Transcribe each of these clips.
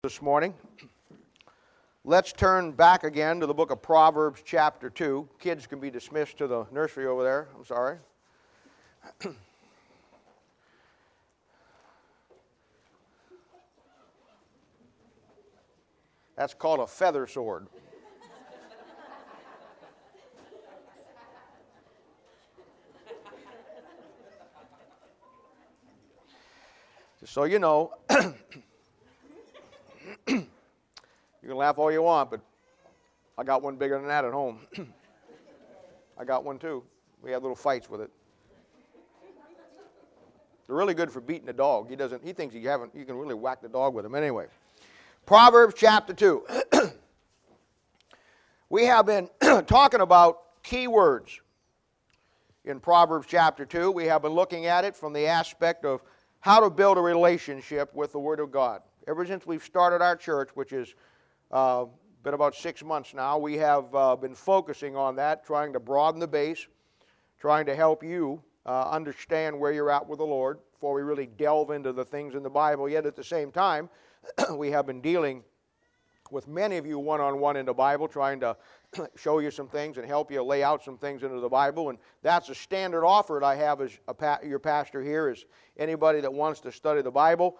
This morning. Let's turn back again to the book of Proverbs chapter 2. Kids can be dismissed to the nursery over there. I'm sorry. That's called a feather sword. Just so you know, you can laugh all you want, but I got one bigger than that at home. I got one too. We had little fights with it. They're really good for beating a dog. He thinks you can really whack the dog with them. Anyway, Proverbs chapter 2. We have been talking about key words in Proverbs chapter 2. We have been looking at it from the aspect of how to build a relationship with the Word of God. Ever since we've started our church, which has been about 6 months now, we have been focusing on that, trying to broaden the base, trying to help you understand where you're at with the Lord before we really delve into the things in the Bible. Yet at the same time, we have been dealing with many of you one-on-one in the Bible, trying to show you some things and help you lay out some things into the Bible. And that's a standard offer that I have as your pastor here, is anybody that wants to study the Bible.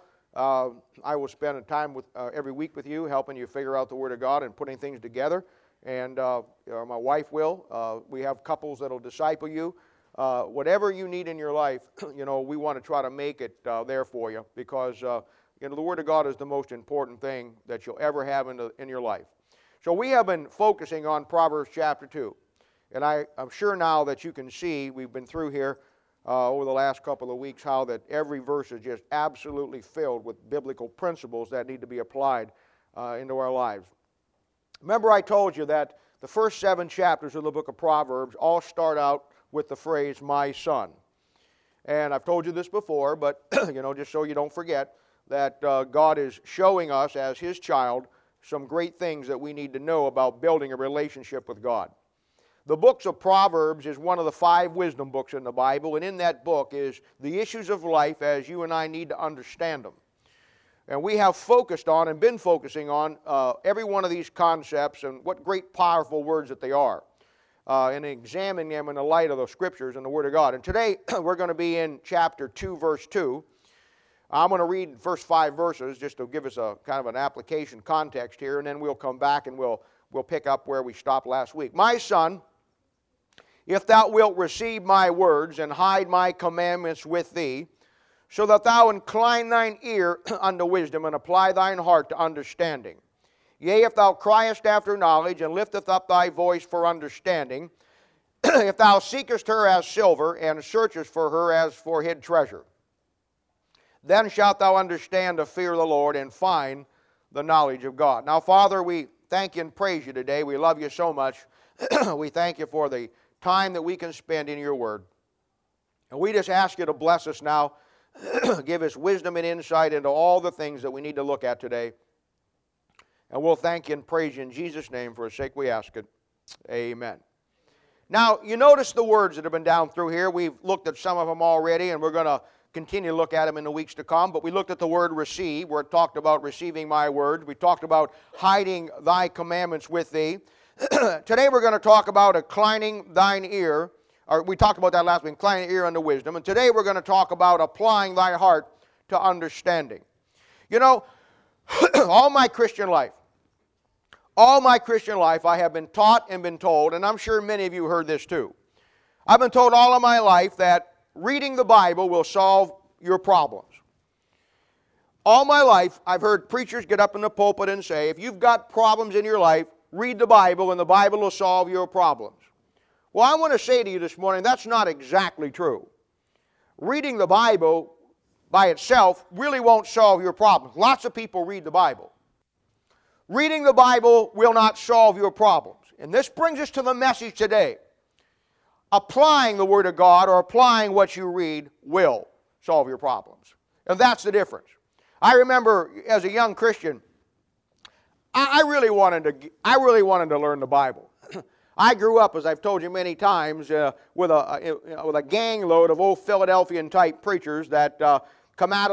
I will spend a time every week with you, helping you figure out the Word of God and putting things together. And my wife will. We have couples that will disciple you. Whatever you need in your life, we want to try to make it there for you, because the Word of God is the most important thing that you'll ever have in your life. So we have been focusing on Proverbs chapter 2. And I'm sure now that you can see, we've been through here over the last couple of weeks, how that every verse is just absolutely filled with biblical principles that need to be applied into our lives. Remember, I told you that the first 7 chapters of the book of Proverbs all start out with the phrase, "my son." And I've told you this before, but just so you don't forget, that God is showing us as His child some great things that we need to know about building a relationship with God. The books of Proverbs is one of the 5 wisdom books in the Bible, and in that book is the issues of life as you and I need to understand them. And we have focused on and been focusing on every one of these concepts and what great powerful words that they are, and examining them in the light of the Scriptures and the Word of God. And today we're going to be in chapter 2, verse 2. I'm going to read the first 5 verses just to give us a kind of an application context here, and then we'll come back and we'll pick up where we stopped last week. "My son, if thou wilt receive my words and hide my commandments with thee, so that thou incline thine ear unto wisdom and apply thine heart to understanding. Yea, if thou criest after knowledge and lifteth up thy voice for understanding, if thou seekest her as silver and searchest for her as for hid treasure, then shalt thou understand the fear of the Lord and find the knowledge of God." Now, Father, we thank you and praise you today. We love you so much. We thank you for the time that we can spend in your word. And we just ask you to bless us now. Give us wisdom and insight into all the things that we need to look at today. And we'll thank you and praise you in Jesus' name. For his sake we ask it. Amen. Now, you notice the words that have been down through here. We've looked at some of them already, and we're going to continue to look at them in the weeks to come. But we looked at the word receive, where it talked about receiving my word. We talked about hiding thy commandments with thee. Today we're going to talk about inclining thine ear. Or we talked about that last week, inclining ear unto wisdom. And today we're going to talk about applying thy heart to understanding. All my Christian life I have been taught and been told, and I'm sure many of you heard this too. I've been told all of my life that reading the Bible will solve your problems. All my life, I've heard preachers get up in the pulpit and say, if you've got problems in your life, read the Bible and the Bible will solve your problems. Well, I want to say to you this morning, that's not exactly true. Reading the Bible by itself really won't solve your problems. Lots of people read the Bible. Reading the Bible will not solve your problems. And this brings us to the message today. Applying the Word of God, or applying what you read, will solve your problems. And that's the difference. I remember as a young Christian, I really wanted to learn the Bible. I grew up, as I've told you many times, with a gang load of old Philadelphian type preachers that come out of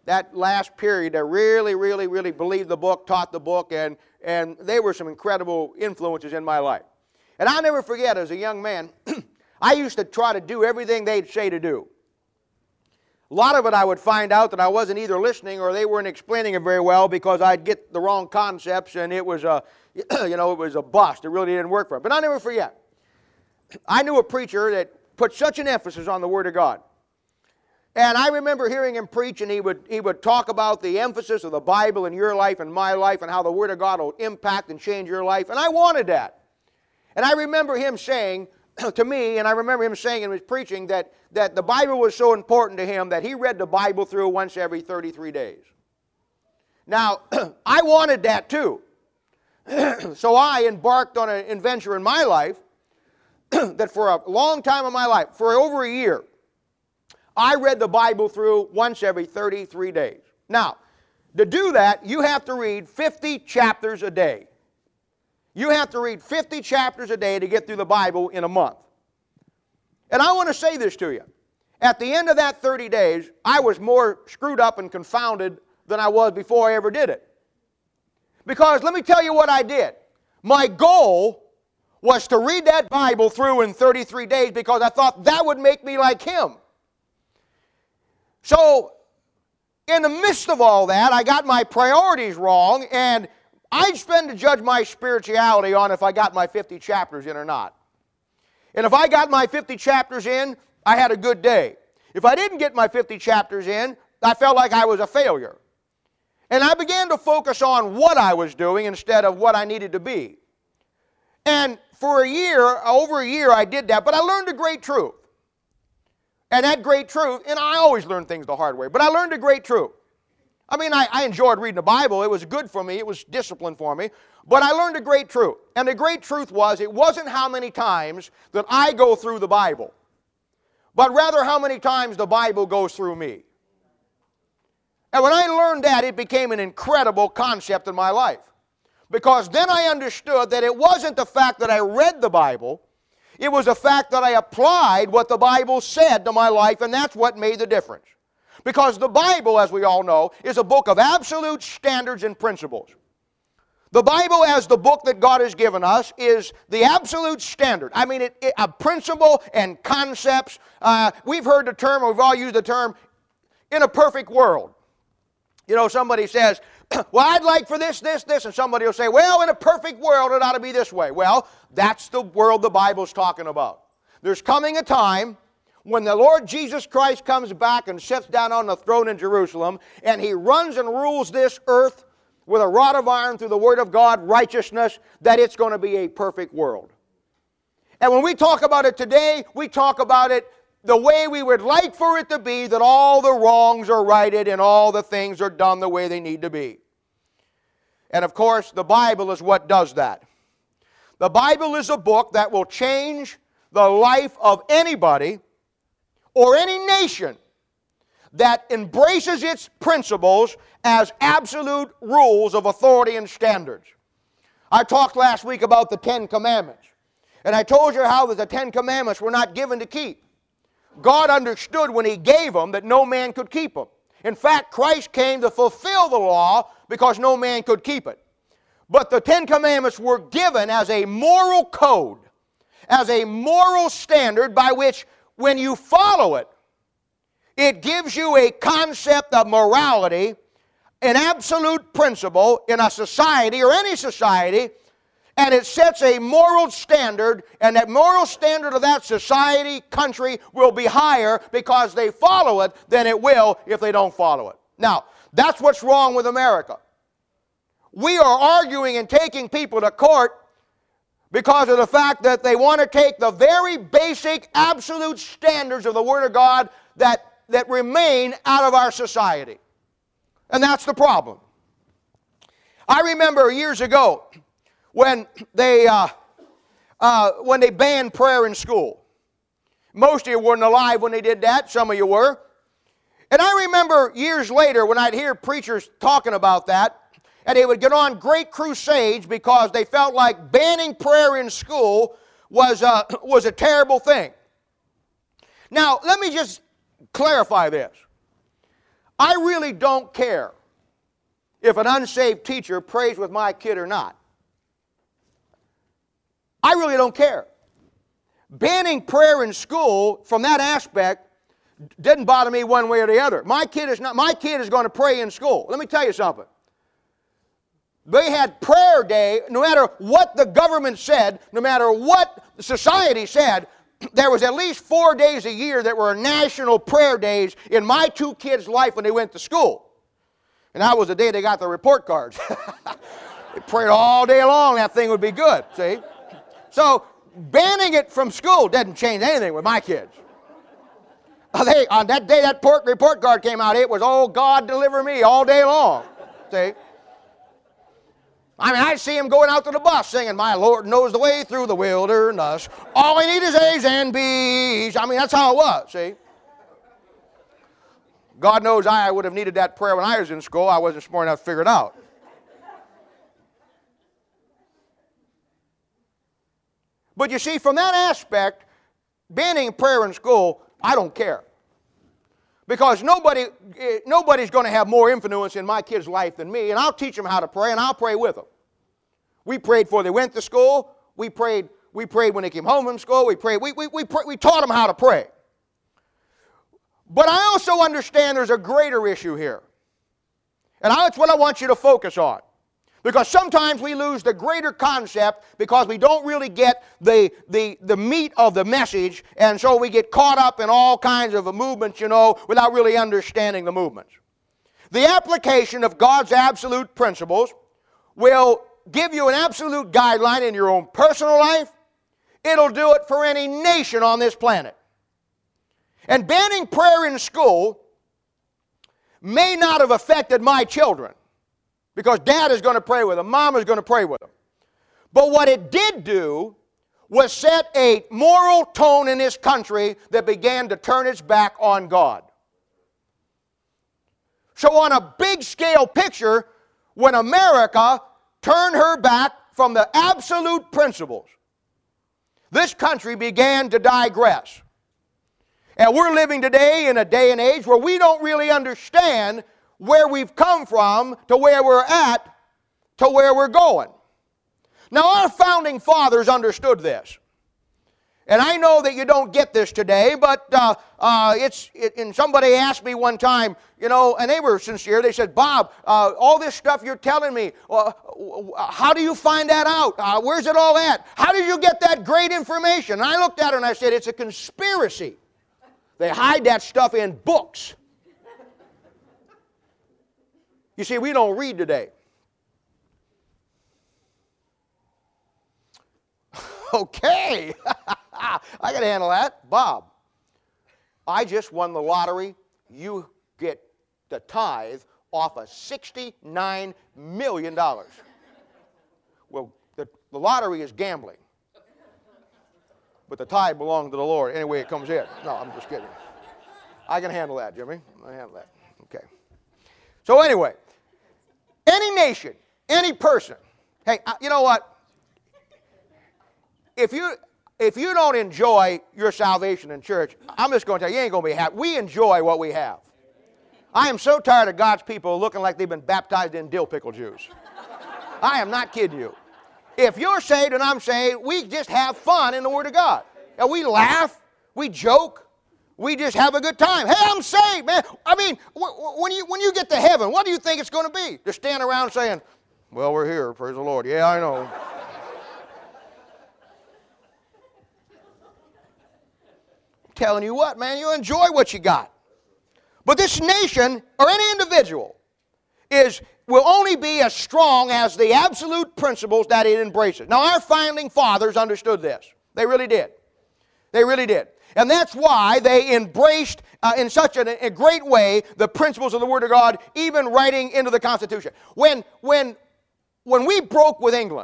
that last period that really, really, really believed the book, taught the book, and they were some incredible influences in my life. And I'll never forget, as a young man, I used to try to do everything they'd say to do. A lot of it I would find out that I wasn't either listening or they weren't explaining it very well because I'd get the wrong concepts and it was a, it was a bust. It really didn't work for me. But I'll never forget. I knew a preacher that put such an emphasis on the Word of God. And I remember hearing him preach, and he would talk about the emphasis of the Bible in your life and my life and how the Word of God will impact and change your life. And I wanted that. And I remember him saying to me, and I remember him saying in his preaching that the Bible was so important to him that he read the Bible through once every 33 days. Now, I wanted that too. So I embarked on an adventure in my life that for a long time in my life, for over a year, I read the Bible through once every 33 days. Now, to do that, you have to read 50 chapters a day. You have to read 50 chapters a day to get through the Bible in a month. And I want to say this to you. At the end of that 30 days, I was more screwed up and confounded than I was before I ever did it. Because let me tell you what I did. My goal was to read that Bible through in 33 days because I thought that would make me like him. So, in the midst of all that, I got my priorities wrong, and I'd spend to judge my spirituality on if I got my 50 chapters in or not. And if I got my 50 chapters in, I had a good day. If I didn't get my 50 chapters in, I felt like I was a failure. And I began to focus on what I was doing instead of what I needed to be. And for a year, over a year, I did that, but I learned a great truth. And that great truth, and I always learn things the hard way, but I learned a great truth. I mean, I enjoyed reading the Bible. It was good for me. It was discipline for me. But I learned a great truth. And the great truth was, it wasn't how many times that I go through the Bible, but rather how many times the Bible goes through me. And when I learned that, it became an incredible concept in my life. Because then I understood that it wasn't the fact that I read the Bible, it was the fact that I applied what the Bible said to my life, and that's what made the difference. Because the Bible, as we all know, is a book of absolute standards and principles. The Bible, as the book that God has given us, is the absolute standard. I mean, a principle and concepts. We've heard the term, or we've all used the term, in a perfect world. You know, somebody says, well, I'd like for this, this, this, and somebody will say, well, in a perfect world, it ought to be this way. Well, that's the world the Bible's talking about. There's coming a time when the Lord Jesus Christ comes back and sits down on the throne in Jerusalem, and He runs and rules this earth with a rod of iron through the Word of God, righteousness, that it's going to be a perfect world. And when we talk about it today, we talk about it the way we would like for it to be, that all the wrongs are righted and all the things are done the way they need to be. And of course, the Bible is what does that. The Bible is a book that will change the life of anybody or any nation that embraces its principles as absolute rules of authority and standards. I talked last week about the Ten Commandments, and I told you how that the Ten Commandments were not given to keep. God understood when He gave them that no man could keep them. In fact, Christ came to fulfill the law because no man could keep it. But the Ten Commandments were given as a moral code, as a moral standard by which, when you follow it, it gives you a concept of morality, an absolute principle in a society or any society, and it sets a moral standard, and that moral standard of that society, country, will be higher because they follow it than it will if they don't follow it. Now, that's what's wrong with America. We are arguing and taking people to court because of the fact that they want to take the very basic, absolute standards of the Word of God that remain out of our society. And that's the problem. I remember years ago when they banned prayer in school. Most of you weren't alive when they did that. Some of you were. And I remember years later when I'd hear preachers talking about that, and they would get on great crusades because they felt like banning prayer in school was a terrible thing. Now, let me just clarify this. I really don't care if an unsaved teacher prays with my kid or not. I really don't care. Banning prayer in school from that aspect didn't bother me one way or the other. My kid is going to pray in school. Let me tell you something. They had prayer day, no matter what the government said, no matter what society said, there was at least 4 days a year that were national prayer days in my two kids' life when they went to school. And that was the day they got the report cards. They prayed all day long, that thing would be good, see? So, banning it from school doesn't change anything with my kids. On that day that report card came out, it was, oh, God, deliver me, all day long, see? I mean, I see him going out to the bus singing, my Lord knows the way through the wilderness. All I need is A's and B's. I mean, that's how it was, see? God knows I would have needed that prayer when I was in school. I wasn't smart enough to figure it out. But you see, from that aspect, banning prayer in school, I don't care. Because nobody's going to have more influence in my kid's life than me, and I'll teach them how to pray, and I'll pray with them. We prayed before they went to school. We prayed when they came home from school. We taught them how to pray. But I also understand there's a greater issue here. And that's what I want you to focus on. Because sometimes we lose the greater concept because we don't really get the meat of the message, and so we get caught up in all kinds of movements, without really understanding the movements. The application of God's absolute principles will give you an absolute guideline in your own personal life. It'll do it for any nation on this planet. And banning prayer in school may not have affected my children, because Dad is going to pray with them, Mom is going to pray with them. But what it did do was set a moral tone in this country that began to turn its back on God. So on a big scale picture, when America turned her back from the absolute principles, this country began to digress. And we're living today in a day and age where we don't really understand where we've come from to where we're at to where we're going. Now, our founding fathers understood this. And I know that you don't get this today, but and somebody asked me one time, and they were sincere. They said, Bob, all this stuff you're telling me, how do you find that out? Where's it all at? How did you get that great information? And I looked at her and I said, it's a conspiracy. They hide that stuff in books. You see, we don't read today. Okay. I got to handle that. Bob, I just won the lottery. You get the tithe off of $69 million. Well, the lottery is gambling. But the tithe belongs to the Lord. Anyway, it comes in. No, I'm just kidding. I can handle that, Jimmy. I can handle that. Okay. So anyway, any nation, any person, hey, you know what? If you don't enjoy your salvation in church, I'm just going to tell you, you ain't going to be happy. We enjoy what we have. I am so tired of God's people looking like they've been baptized in dill pickle juice. I am not kidding you. If you're saved and I'm saved, we just have fun in the Word of God. And we laugh, we joke, we just have a good time. Hey, I'm saved, man. I mean, when you get to heaven, what do you think it's going to be? Just stand around saying, well, we're here, praise the Lord. Yeah, I know. I'm telling you what, man, you enjoy what you got. But this nation, or any individual, will only be as strong as the absolute principles that it embraces. Now, our founding fathers understood this. They really did. They really did. And that's why they embraced in such a great way the principles of the Word of God, even writing into the Constitution. When we broke with England,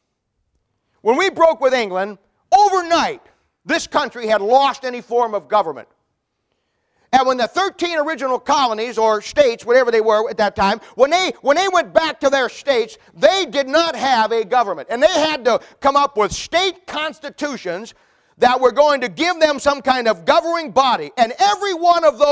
overnight, this country had lost any form of government. And when the 13 original colonies or states, whatever they were at that time, when they went back to their states, they did not have a government. And they had to come up with state constitutions that were going to give them some kind of governing body. And every one of those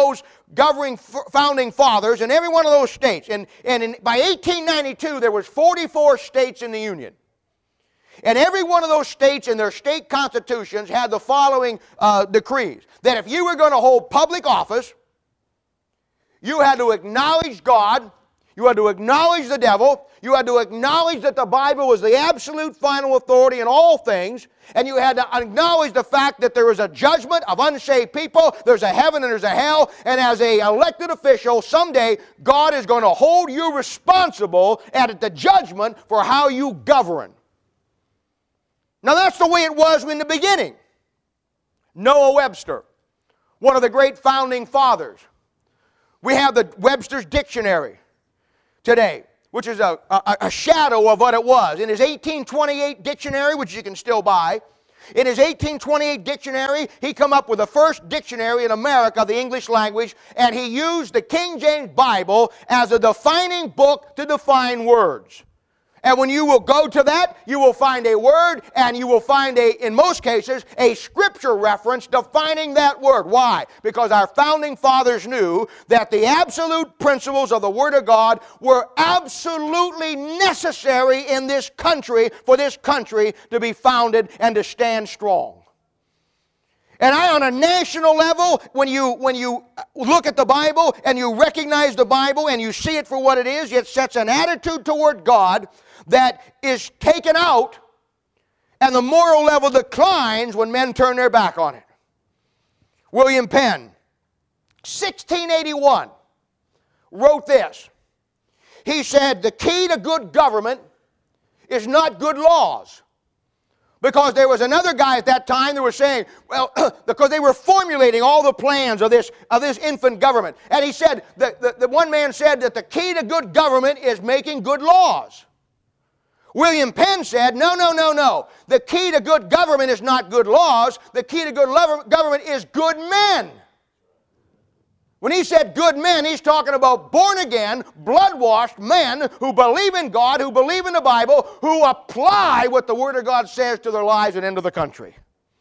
governing founding fathers in every one of those states. And by 1892, there was 44 states in the Union. And every one of those states in their state constitutions had the following decrees. That if you were going to hold public office, you had to acknowledge God, you had to acknowledge the devil, you had to acknowledge that the Bible was the absolute final authority in all things, and you had to acknowledge the fact that there is a judgment of unsaved people, there's a heaven and there's a hell, and as an elected official, someday God is going to hold you responsible at the judgment for how you govern. Now that's the way it was in the beginning. Noah Webster, one of the great founding fathers. We have the Webster's Dictionary today, which is a shadow of what it was. In his 1828 dictionary, which you can still buy, in his 1828 dictionary, he come up with the first dictionary in America of the English language, and he used the King James Bible as a defining book to define words. And when you will go to that, you will find a word, and you will find, in most cases, a scripture reference defining that word. Why? Because our founding fathers knew that the absolute principles of the Word of God were absolutely necessary in this country for this country to be founded and to stand strong. And on a national level, when you look at the Bible and you recognize the Bible and you see it for what it is, it sets an attitude toward God that is taken out, and the moral level declines when men turn their back on it. William Penn, 1681, wrote this. He said, the key to good government is not good laws. Because there was another guy at that time that was saying, well, because they were formulating all the plans of this infant government. And he said, the one man said that the key to good government is making good laws. William Penn said, no, no, no, no. The key to good government is not good laws. The key to good government is good men. When he said good men, he's talking about born-again, blood-washed men who believe in God, who believe in the Bible, who apply what the Word of God says to their lives and into the country.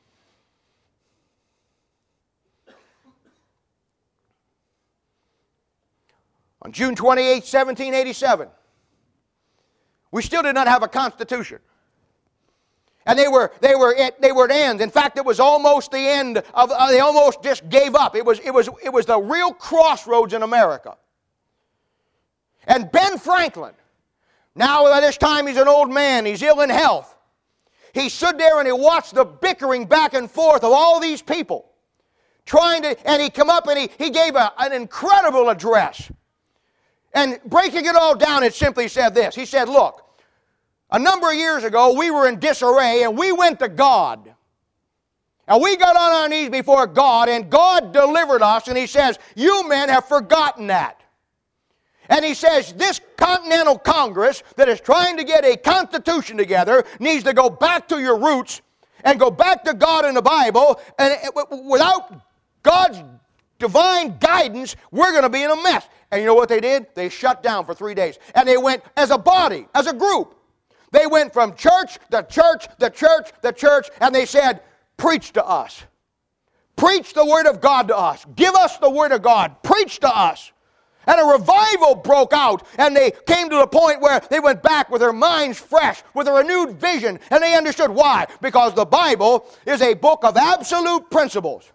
On June 28, 1787, we still did not have a constitution. And they were at end. In fact, it was almost the end of. They almost just gave up. It was the real crossroads in America. And Ben Franklin, now by this time he's an old man. He's ill in health. He stood there and he watched the bickering back and forth of all these people, and he come up and he gave an incredible address. And breaking it all down, it simply said this. He said, look, a number of years ago, we were in disarray, and we went to God. And we got on our knees before God, and God delivered us, and He says, you men have forgotten that. And He says, this Continental Congress that is trying to get a constitution together needs to go back to your roots and go back to God in the Bible, and without God's divine guidance, we're going to be in a mess. And you know what they did? They shut down for 3 days. And they went as a body, as a group. They went from church to church to church to church, and they said, preach to us. Preach the Word of God to us. Give us the Word of God. Preach to us. And a revival broke out, and they came to the point where they went back with their minds fresh, with a renewed vision, and they understood why. Because the Bible is a book of absolute principles.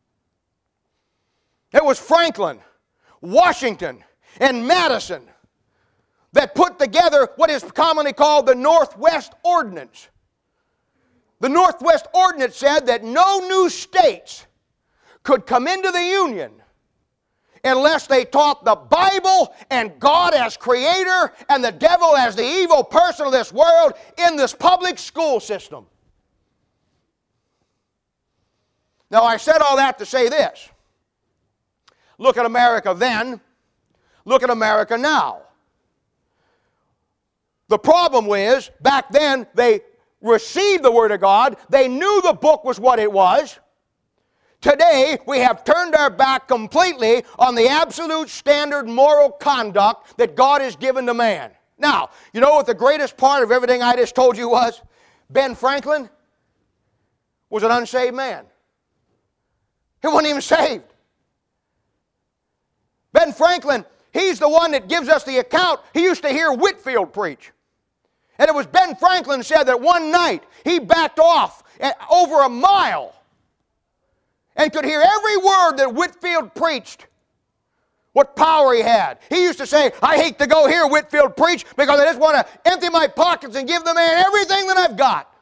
It was Franklin, Washington, and Madison that put together what is commonly called the Northwest Ordinance. The Northwest Ordinance said that no new states could come into the Union unless they taught the Bible and God as creator and the devil as the evil person of this world in this public school system. Now, I said all that to say this. Look at America then. Look at America now. The problem is, back then, they received the Word of God. They knew the book was what it was. Today, we have turned our back completely on the absolute standard moral conduct that God has given to man. Now, you know what the greatest part of everything I just told you was? Ben Franklin was an unsaved man. He wasn't even saved. Ben Franklin, he's the one that gives us the account. He used to hear Whitefield preach. And it was Ben Franklin said that one night he backed off over a mile and could hear every word that Whitefield preached. What power he had. He used to say, I hate to go hear Whitefield preach because I just want to empty my pockets and give the man everything that I've got.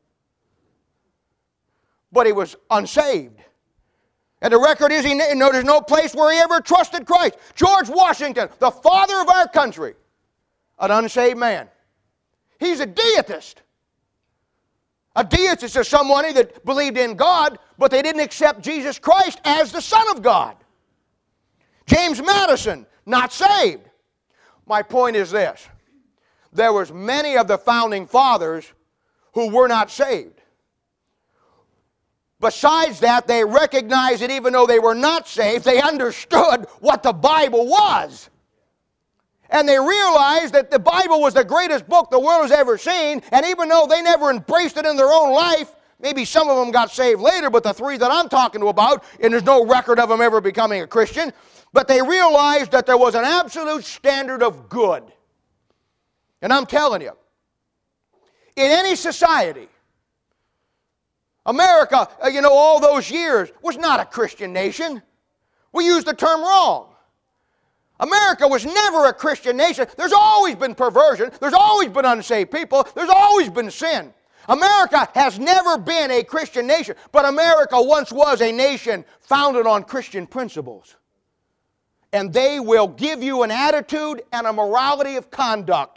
But he was unsaved. And the record is, there's no place where he ever trusted Christ. George Washington, the father of our country, an unsaved man. He's a deist. A deist is someone that believed in God, but they didn't accept Jesus Christ as the Son of God. James Madison, not saved. My point is this. There was many of the founding fathers who were not saved. Besides that, they recognized that even though they were not saved, they understood what the Bible was. And they realized that the Bible was the greatest book the world has ever seen, and even though they never embraced it in their own life, maybe some of them got saved later, but the three that I'm talking about, and there's no record of them ever becoming a Christian, but they realized that there was an absolute standard of good. And I'm telling you, in any society, America, all those years was not a Christian nation. We used the term wrong. America was never a Christian nation. There's always been perversion. There's always been unsaved people. There's always been sin. America has never been a Christian nation, but America once was a nation founded on Christian principles. And they will give you an attitude and a morality of conduct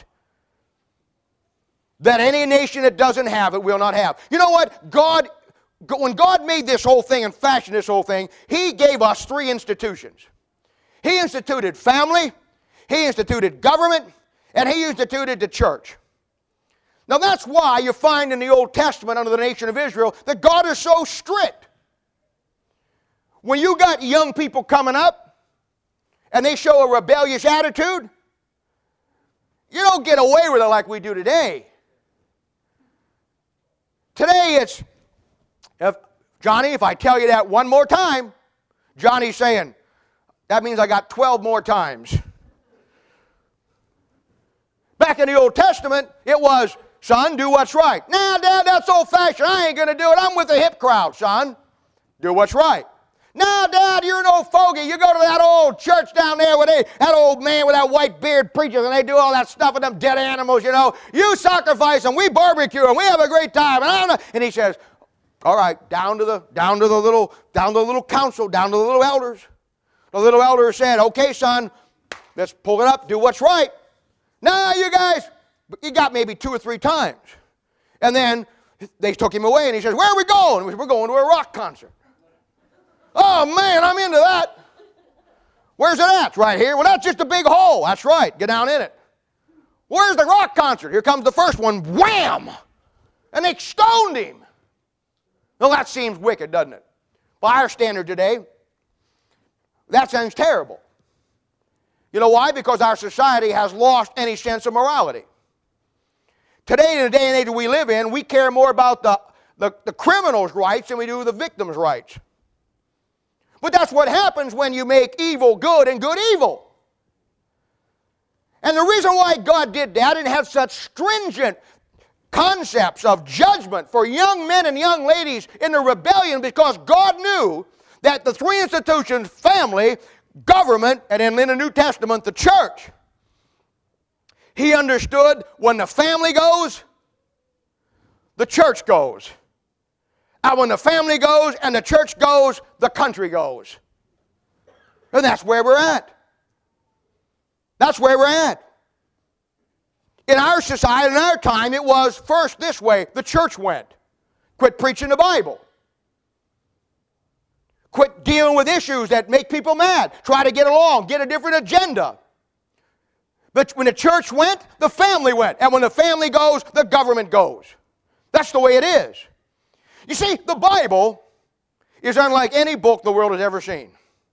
that any nation that doesn't have it will not have. You know what? When God made this whole thing and fashioned this whole thing, He gave us three institutions. He instituted family, He instituted government, and He instituted the church. Now that's why you find in the Old Testament under the nation of Israel that God is so strict. When you got young people coming up and they show a rebellious attitude, you don't get away with it like we do today. Today it's, Johnny, if I tell you that one more time, Johnny's saying, that means I got 12 more times. Back in the Old Testament, it was, son, do what's right. Nah, Dad, that's old-fashioned. I ain't going to do it. I'm with the hip crowd, son. Do what's right. Nah, Dad, you're an old fogey. You go to that old church down there where that old man with that white beard preaches and they do all that stuff with them dead animals, You sacrifice them, we barbecue them, we have a great time. And he says, all right, down to the little council, down to the little elders. The little elder said, okay, son, let's pull it up, do what's right. Now, you guys, you got maybe 2 or 3 times. And then they took him away, and he says, where are we going? We said, we're going to a rock concert. Oh, man, I'm into that. Where's it at? It's right here. Well, that's just a big hole. That's right. Get down in it. Where's the rock concert? Here comes the first one. Wham! And they stoned him. Well, that seems wicked, doesn't it? By our standard today, that sounds terrible. You know why? Because our society has lost any sense of morality. Today, in the day and age we live in, we care more about the criminal's rights than we do the victim's rights. But that's what happens when you make evil good and good evil. And the reason why God did that and had such stringent concepts of judgment for young men and young ladies in the rebellion, because God knew that the three institutions, family, government, and then in the New Testament, the church, He understood when the family goes, the church goes. And when the family goes and the church goes, the country goes. And that's where we're at. That's where we're at. In our society, in our time, it was first this way. The church went. Quit preaching the Bible. Quit dealing with issues that make people mad. Try to get along. Get a different agenda. But when the church went, the family went. And when the family goes, the government goes. That's the way it is. You see, the Bible is unlike any book the world has ever seen.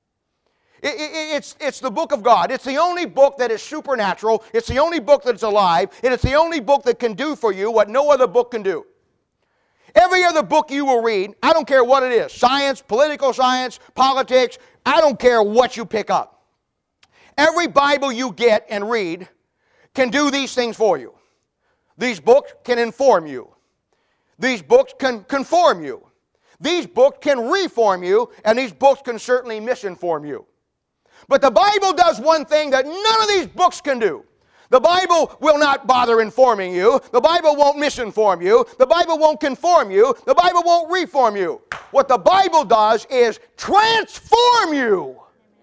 It's the book of God. It's the only book that is supernatural. It's the only book that's alive. And it's the only book that can do for you what no other book can do. Every other book you will read, I don't care what it is, science, political science, politics, I don't care what you pick up. Every Bible you get and read can do these things for you. These books can inform you. These books can conform you. These books can reform you, and these books can certainly misinform you. But the Bible does one thing that none of these books can do. The Bible will not bother informing you. The Bible won't misinform you. The Bible won't conform you. The Bible won't reform you. What the Bible does is transform you.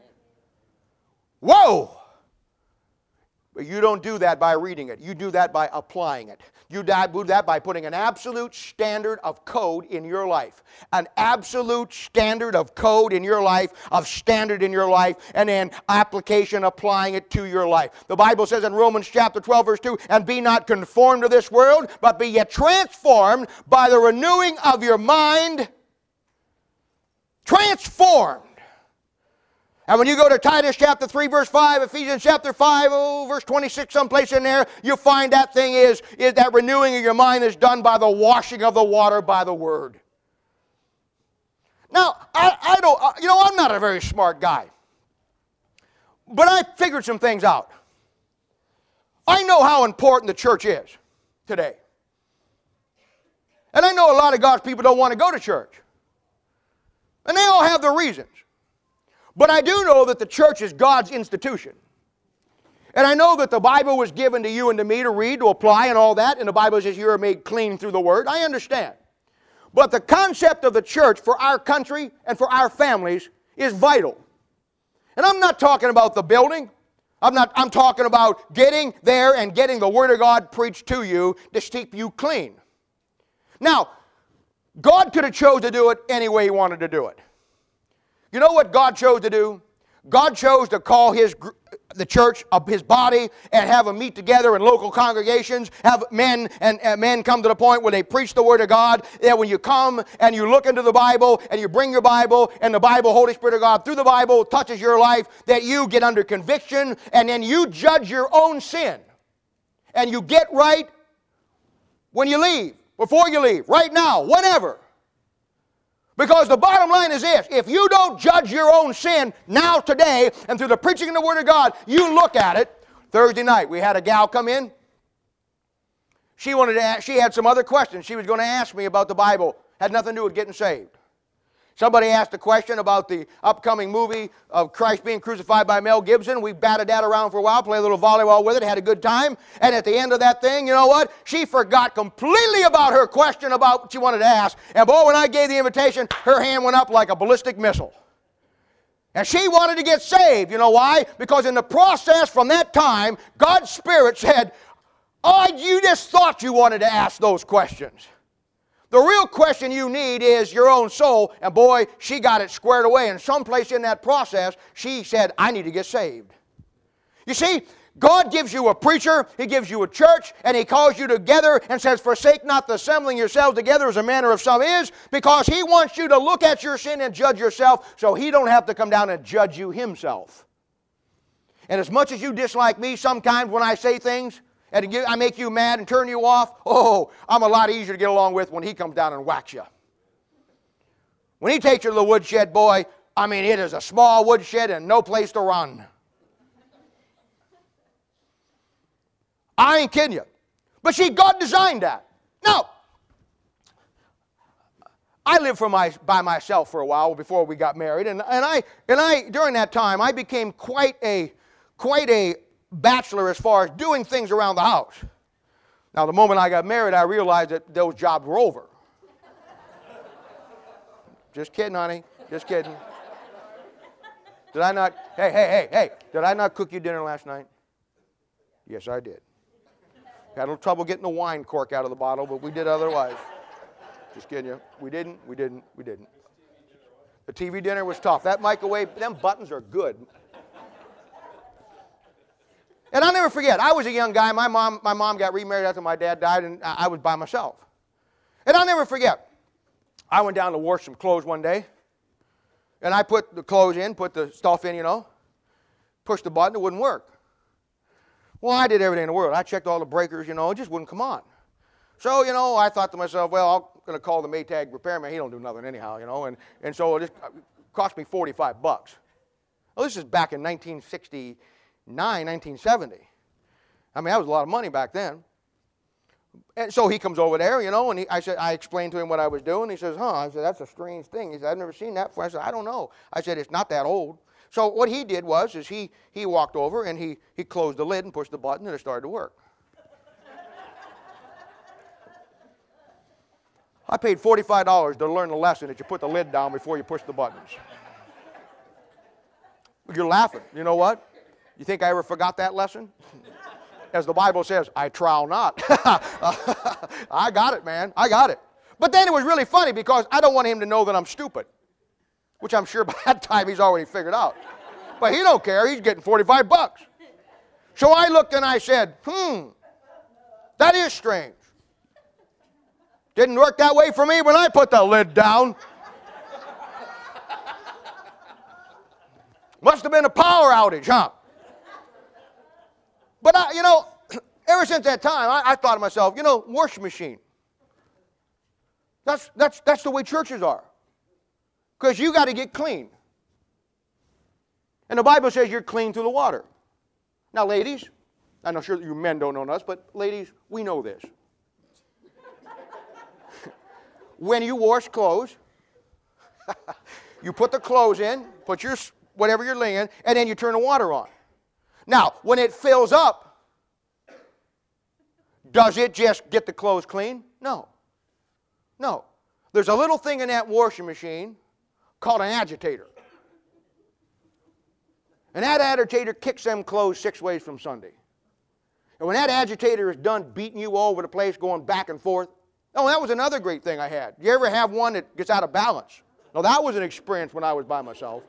Whoa! But you don't do that by reading it. You do that by applying it. You do that by putting an absolute standard of code in your life. An absolute standard of code in your life, of standard in your life, and then application, applying it to your life. The Bible says in Romans chapter 12, verse 2, and be not conformed to this world, but be ye transformed by the renewing of your mind. Transformed. And when you go to Titus chapter 3, verse 5, Ephesians chapter 5, verse 26, someplace in there, you'll find that thing is that renewing of your mind is done by the washing of the water by the Word. Now, I'm not a very smart guy. But I figured some things out. I know how important the church is today. And I know a lot of God's people don't want to go to church. And they all have their reasons. But I do know that the church is God's institution. And I know that the Bible was given to you and to me to read, to apply and all that. And the Bible says you are made clean through the Word. I understand. But the concept of the church for our country and for our families is vital. And I'm not talking about the building. I'm talking about getting there and getting the Word of God preached to you to keep you clean. Now, God could have chose to do it any way He wanted to do it. You know what God chose to do? God chose to call the church of His body and have them meet together in local congregations, have men and men come to the point where they preach the Word of God, that when you come and you look into the Bible and you bring your Bible and the Bible, Holy Spirit of God, through the Bible touches your life, that you get under conviction and then you judge your own sin. And you get right when you leave, before you leave, right now, whenever. Because the bottom line is this: if you don't judge your own sin now, today, and through the preaching of the Word of God, you look at it. Thursday night, we had a gal come in. She had some other questions she was going to ask me about the Bible. Had nothing to do with getting saved. Somebody asked a question about the upcoming movie of Christ being crucified by Mel Gibson. We batted that around for a while, played a little volleyball with it, had a good time. And at the end of that thing, you know what? She forgot completely about her question about what she wanted to ask. And boy, when I gave the invitation, her hand went up like a ballistic missile. And she wanted to get saved. You know why? Because in the process from that time, God's Spirit said, oh, you just thought you wanted to ask those questions. The real question you need is your own soul. And boy, she got it squared away. And someplace in that process, she said, I need to get saved. You see, God gives you a preacher, He gives you a church, and He calls you together and says, forsake not the assembling yourselves together as a manner of some is, because He wants you to look at your sin and judge yourself so He don't have to come down and judge you Himself. And as much as you dislike me sometimes when I say things, and I make you mad and turn you off, oh, I'm a lot easier to get along with when He comes down and whacks you. When He takes you to the woodshed, boy, I mean, it is a small woodshed and no place to run. I ain't kidding you. But see, God designed that. Now, I lived by myself for a while before we got married, and I during that time I became quite a bachelor as far as doing things around the house. Now, the moment I got married, I realized that those jobs were over. Just kidding, honey. Just kidding. Did I not? Hey. Did I not cook you dinner last night? Yes, I did. Had a little trouble getting the wine cork out of the bottle, but we did otherwise. Just kidding you. We didn't. The TV dinner was tough. That microwave, them buttons are good. And I'll never forget, I was a young guy. My mom got remarried after my dad died, and I was by myself. And I'll never forget, I went down to wash some clothes one day, and I put the clothes in, put the stuff in, pushed the button, it wouldn't work. Well, I did everything in the world. I checked all the breakers, it just wouldn't come on. So, I thought to myself, well, I'm going to call the Maytag repairman. He don't do nothing anyhow, and so it just cost me $45. Well, this is back in 1960. 1970. I mean, that was a lot of money back then. And so he comes over there, you know, and I explained to him what I was doing. He says, huh? I said, that's a strange thing. He said, I've never seen that before. I said, I don't know. I said, it's not that old. So what he did was he walked over and he closed the lid and pushed the button and it started to work. I paid $45 to learn the lesson that you put the lid down before you push the buttons. You're laughing. You know what? You think I ever forgot that lesson? As the Bible says, I trow not. I got it, man. I got it. But then it was really funny because I don't want him to know that I'm stupid, which I'm sure by that time he's already figured out. But he don't care. He's getting 45 bucks. So I looked and I said, that is strange. Didn't work that way for me when I put the lid down. Must have been a power outage, huh? But, you know, ever since that time, I thought to myself, you know, worship machine. That's the way churches are. Because you got to get clean. And the Bible says you're clean through the water. Now, ladies, I'm not sure that you men don't know us, but ladies, we know this. When you wash clothes, you put the clothes in, put your whatever you're laying, and then you turn the water on. Now, when it fills up, does it just get the clothes clean? No. No. There's a little thing in that washing machine called an agitator. And that agitator kicks them clothes 6 ways from Sunday. And when that agitator is done beating you all over the place, going back and forth, oh, that was another great thing I had. You ever have one that gets out of balance? Now, that was an experience when I was by myself.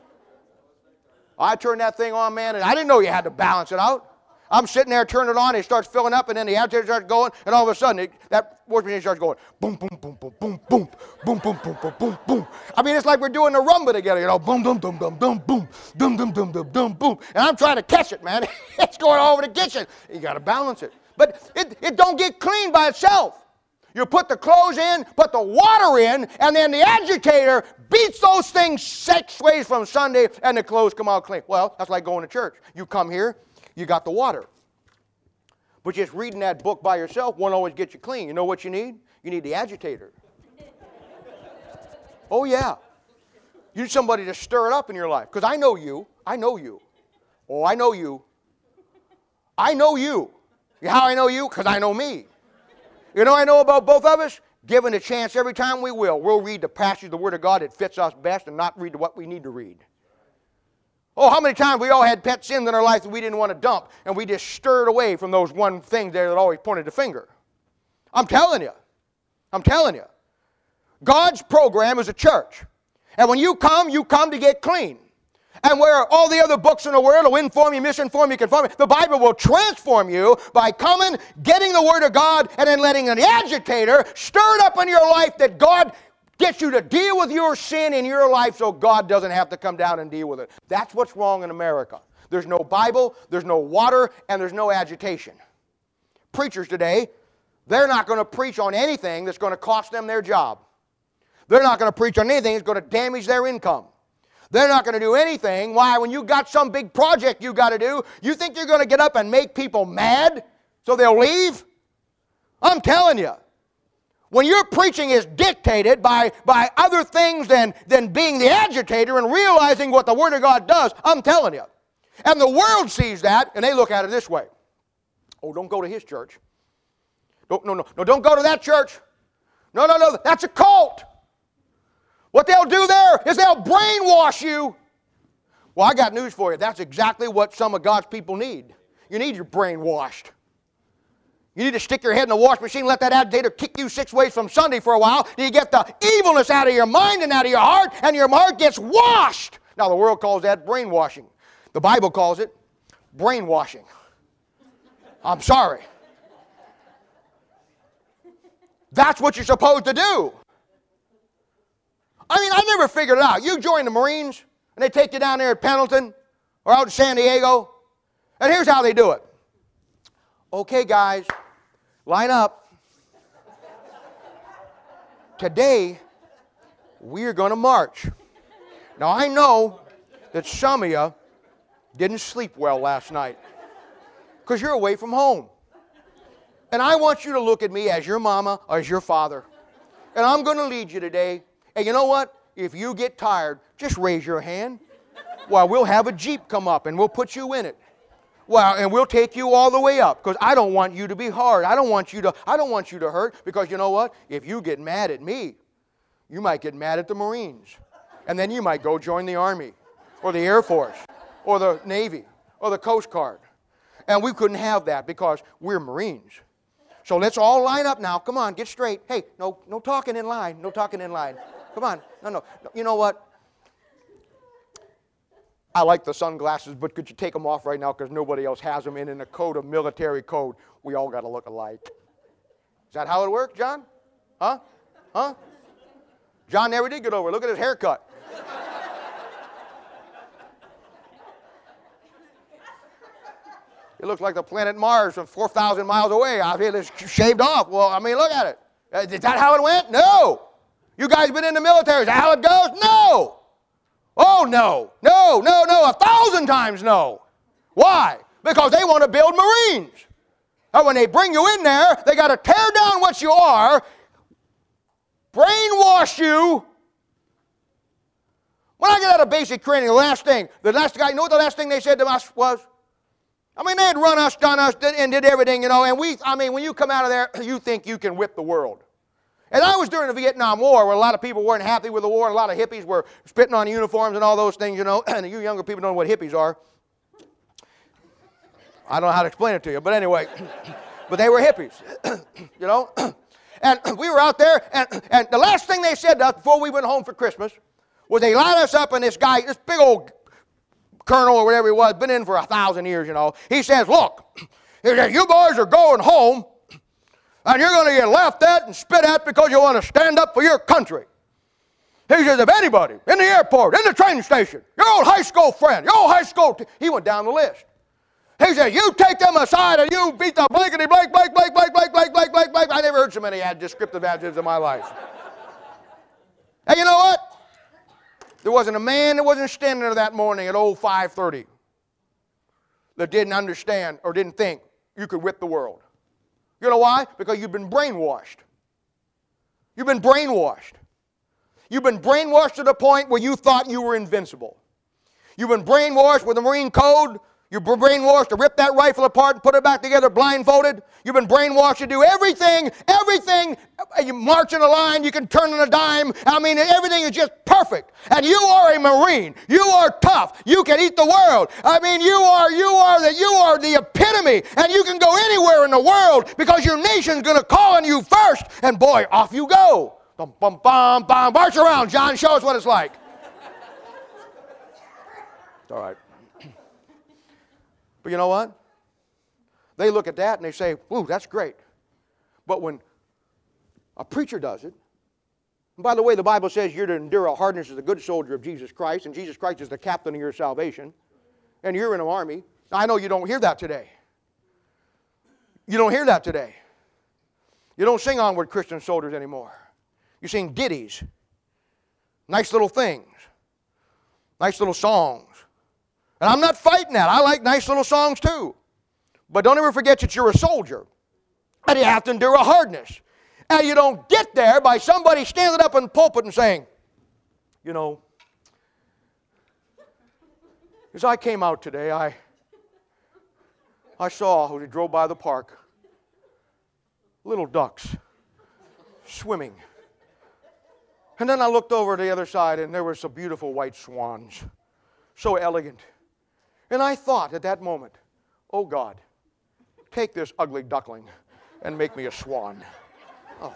I turned that thing on, man, and I didn't know you had to balance it out. I'm sitting there, turning it on, it starts filling up, and then the agitator starts going, and all of a sudden, that washing machine starts going, boom, boom, boom, boom, boom, boom, boom, boom, boom, boom, boom, boom. I mean, it's like we're doing the rumba together, you know, boom, boom, boom, boom, boom, boom, boom, boom, boom, boom, boom, boom. And I'm trying to catch it, man. It's going all over the kitchen. You got to balance it. But it don't get clean by itself. You put the clothes in, put the water in, and then the agitator beats those things 6 ways from Sunday, and the clothes come out clean. Well, that's like going to church. You come here, you got the water. But just reading that book by yourself won't always get you clean. You know what you need? You need the agitator. Oh, yeah. You need somebody to stir it up in your life. Because I know you. I know you. Oh, I know you. I know you. How I know you? Because I know me. You know I know about both of us? Given a chance every time we'll read the passage of the Word of God that fits us best and not read what we need to read. Oh, how many times we all had pet sins in our life that we didn't want to dump, and we just stirred away from those one things there that always pointed the finger. I'm telling you. I'm telling you. God's program is a church. And when you come to get clean. And where all the other books in the world will inform you, misinform you, conform you, the Bible will transform you by coming, getting the Word of God, and then letting an agitator stir it up in your life that God gets you to deal with your sin in your life so God doesn't have to come down and deal with it. That's what's wrong in America. There's no Bible, there's no water, and there's no agitation. Preachers today, they're not going to preach on anything that's going to cost them their job. They're not going to preach on anything that's going to damage their income. They're not going to do anything. Why? When you got some big project you got to do, you think you're going to get up and make people mad so they'll leave? I'm telling you. When your preaching is dictated by other things than being the agitator and realizing what the Word of God does, I'm telling you. And the world sees that, and they look at it this way. Oh, don't go to his church. Don't go to that church. No, that's a cult. What they'll do there is they'll brainwash you. Well, I got news for you. That's exactly what some of God's people need. You need your brain washed. You need to stick your head in the wash machine, let that agitator kick you 6 ways from Sunday for a while. Then you get the evilness out of your mind and out of your heart, and your heart gets washed. Now, the world calls that brainwashing. The Bible calls it brainwashing. I'm sorry. That's what you're supposed to do. I mean, I never figured it out. You join the Marines, and they take you down there at Pendleton or out in San Diego, and here's how they do it. Okay, guys, line up. Today, we're going to march. Now, I know that some of you Didn't sleep well last night. Because you're away from home. And I want you to look at me as your mama or as your father. And I'm going to lead you today. And you know what? If you get tired, just raise your hand. Well, we'll have a Jeep come up and we'll put you in it. Well, and we'll take you all the way up because I don't want you to be hard. I don't want you to hurt because you know what? If you get mad at me, you might get mad at the Marines. And then you might go join the Army or the Air Force or the Navy or the Coast Guard. And we couldn't have that because we're Marines. So let's all line up now. Come on, get straight. Hey, no talking in line. No talking in line. Come on. No. You know what? I like the sunglasses, but could you take them off right now because nobody else has them? And in the code of military code, we all got to look alike. Is that how it works, John? Huh? John never did get over it. Look at his haircut. It looks like the planet Mars from 4,000 miles away. I feel it's shaved off. Well, I mean, look at it. Is that how it went? No. You guys been in the military. Is that how it goes? No. Oh, no. No. 1,000 times no. Why? Because they want to build Marines. And when they bring you in there, they got to tear down what you are, brainwash you. When I get out of basic training, the last guy, you know what the last thing they said to us was? I mean, they had run us, done us, and did everything, you know, and when you come out of there, you think you can whip the world. And I was during the Vietnam War where a lot of people weren't happy with the war, and a lot of hippies were spitting on uniforms and all those things, you know, and you younger people don't know what hippies are. I don't know how to explain it to you, but anyway, but they were hippies, you know. And we were out there, and the last thing they said to us before we went home for Christmas was they lined us up, and this guy, this big old colonel or whatever he was, been in for 1,000 years, you know. He says, look, he says, you boys are going home, and you're going to get laughed at and spit at because you want to stand up for your country. He says, if anybody, in the airport, in the train station, your old high school friend, your old high school, he went down the list. He said, you take them aside and you beat the blankety blank. I never heard so many descriptive adjectives in my life. And you know what? There wasn't a man that wasn't standing there that morning at 5:30 that didn't understand or didn't think you could whip the world. You know why? Because you've been brainwashed. You've been brainwashed. You've been brainwashed to the point where you thought you were invincible. You've been brainwashed with the Marine Code. You've been brainwashed to rip that rifle apart and put it back together blindfolded. You've been brainwashed to do everything. You march in a line, you can turn on a dime. I mean, everything is just perfect. And you are a Marine. You are tough. You can eat the world. I mean, you are the epitome. And you can go anywhere in the world because your nation's going to call on you first. And boy, off you go. Bum, bum, bum, bum. March around, John. Show us what it's like. It's all right. But you know what? They look at that and they say, ooh, that's great. But when a preacher does it, and by the way, the Bible says you're to endure a hardness as a good soldier of Jesus Christ, and Jesus Christ is the captain of your salvation, and you're in an army. Now, I know you don't hear that today. You don't hear that today. You don't sing Onward Christian Soldiers anymore. You sing ditties, nice little things, nice little songs. And I'm not fighting that. I like nice little songs too. But don't ever forget that you're a soldier. And you have to endure a hardness. And you don't get there by somebody standing up in the pulpit and saying, you know, as I came out today, I saw, as we drove by the park, little ducks swimming. And then I looked over to the other side and there were some beautiful white swans. So elegant. And I thought at that moment, oh God, take this ugly duckling and make me a swan. Oh.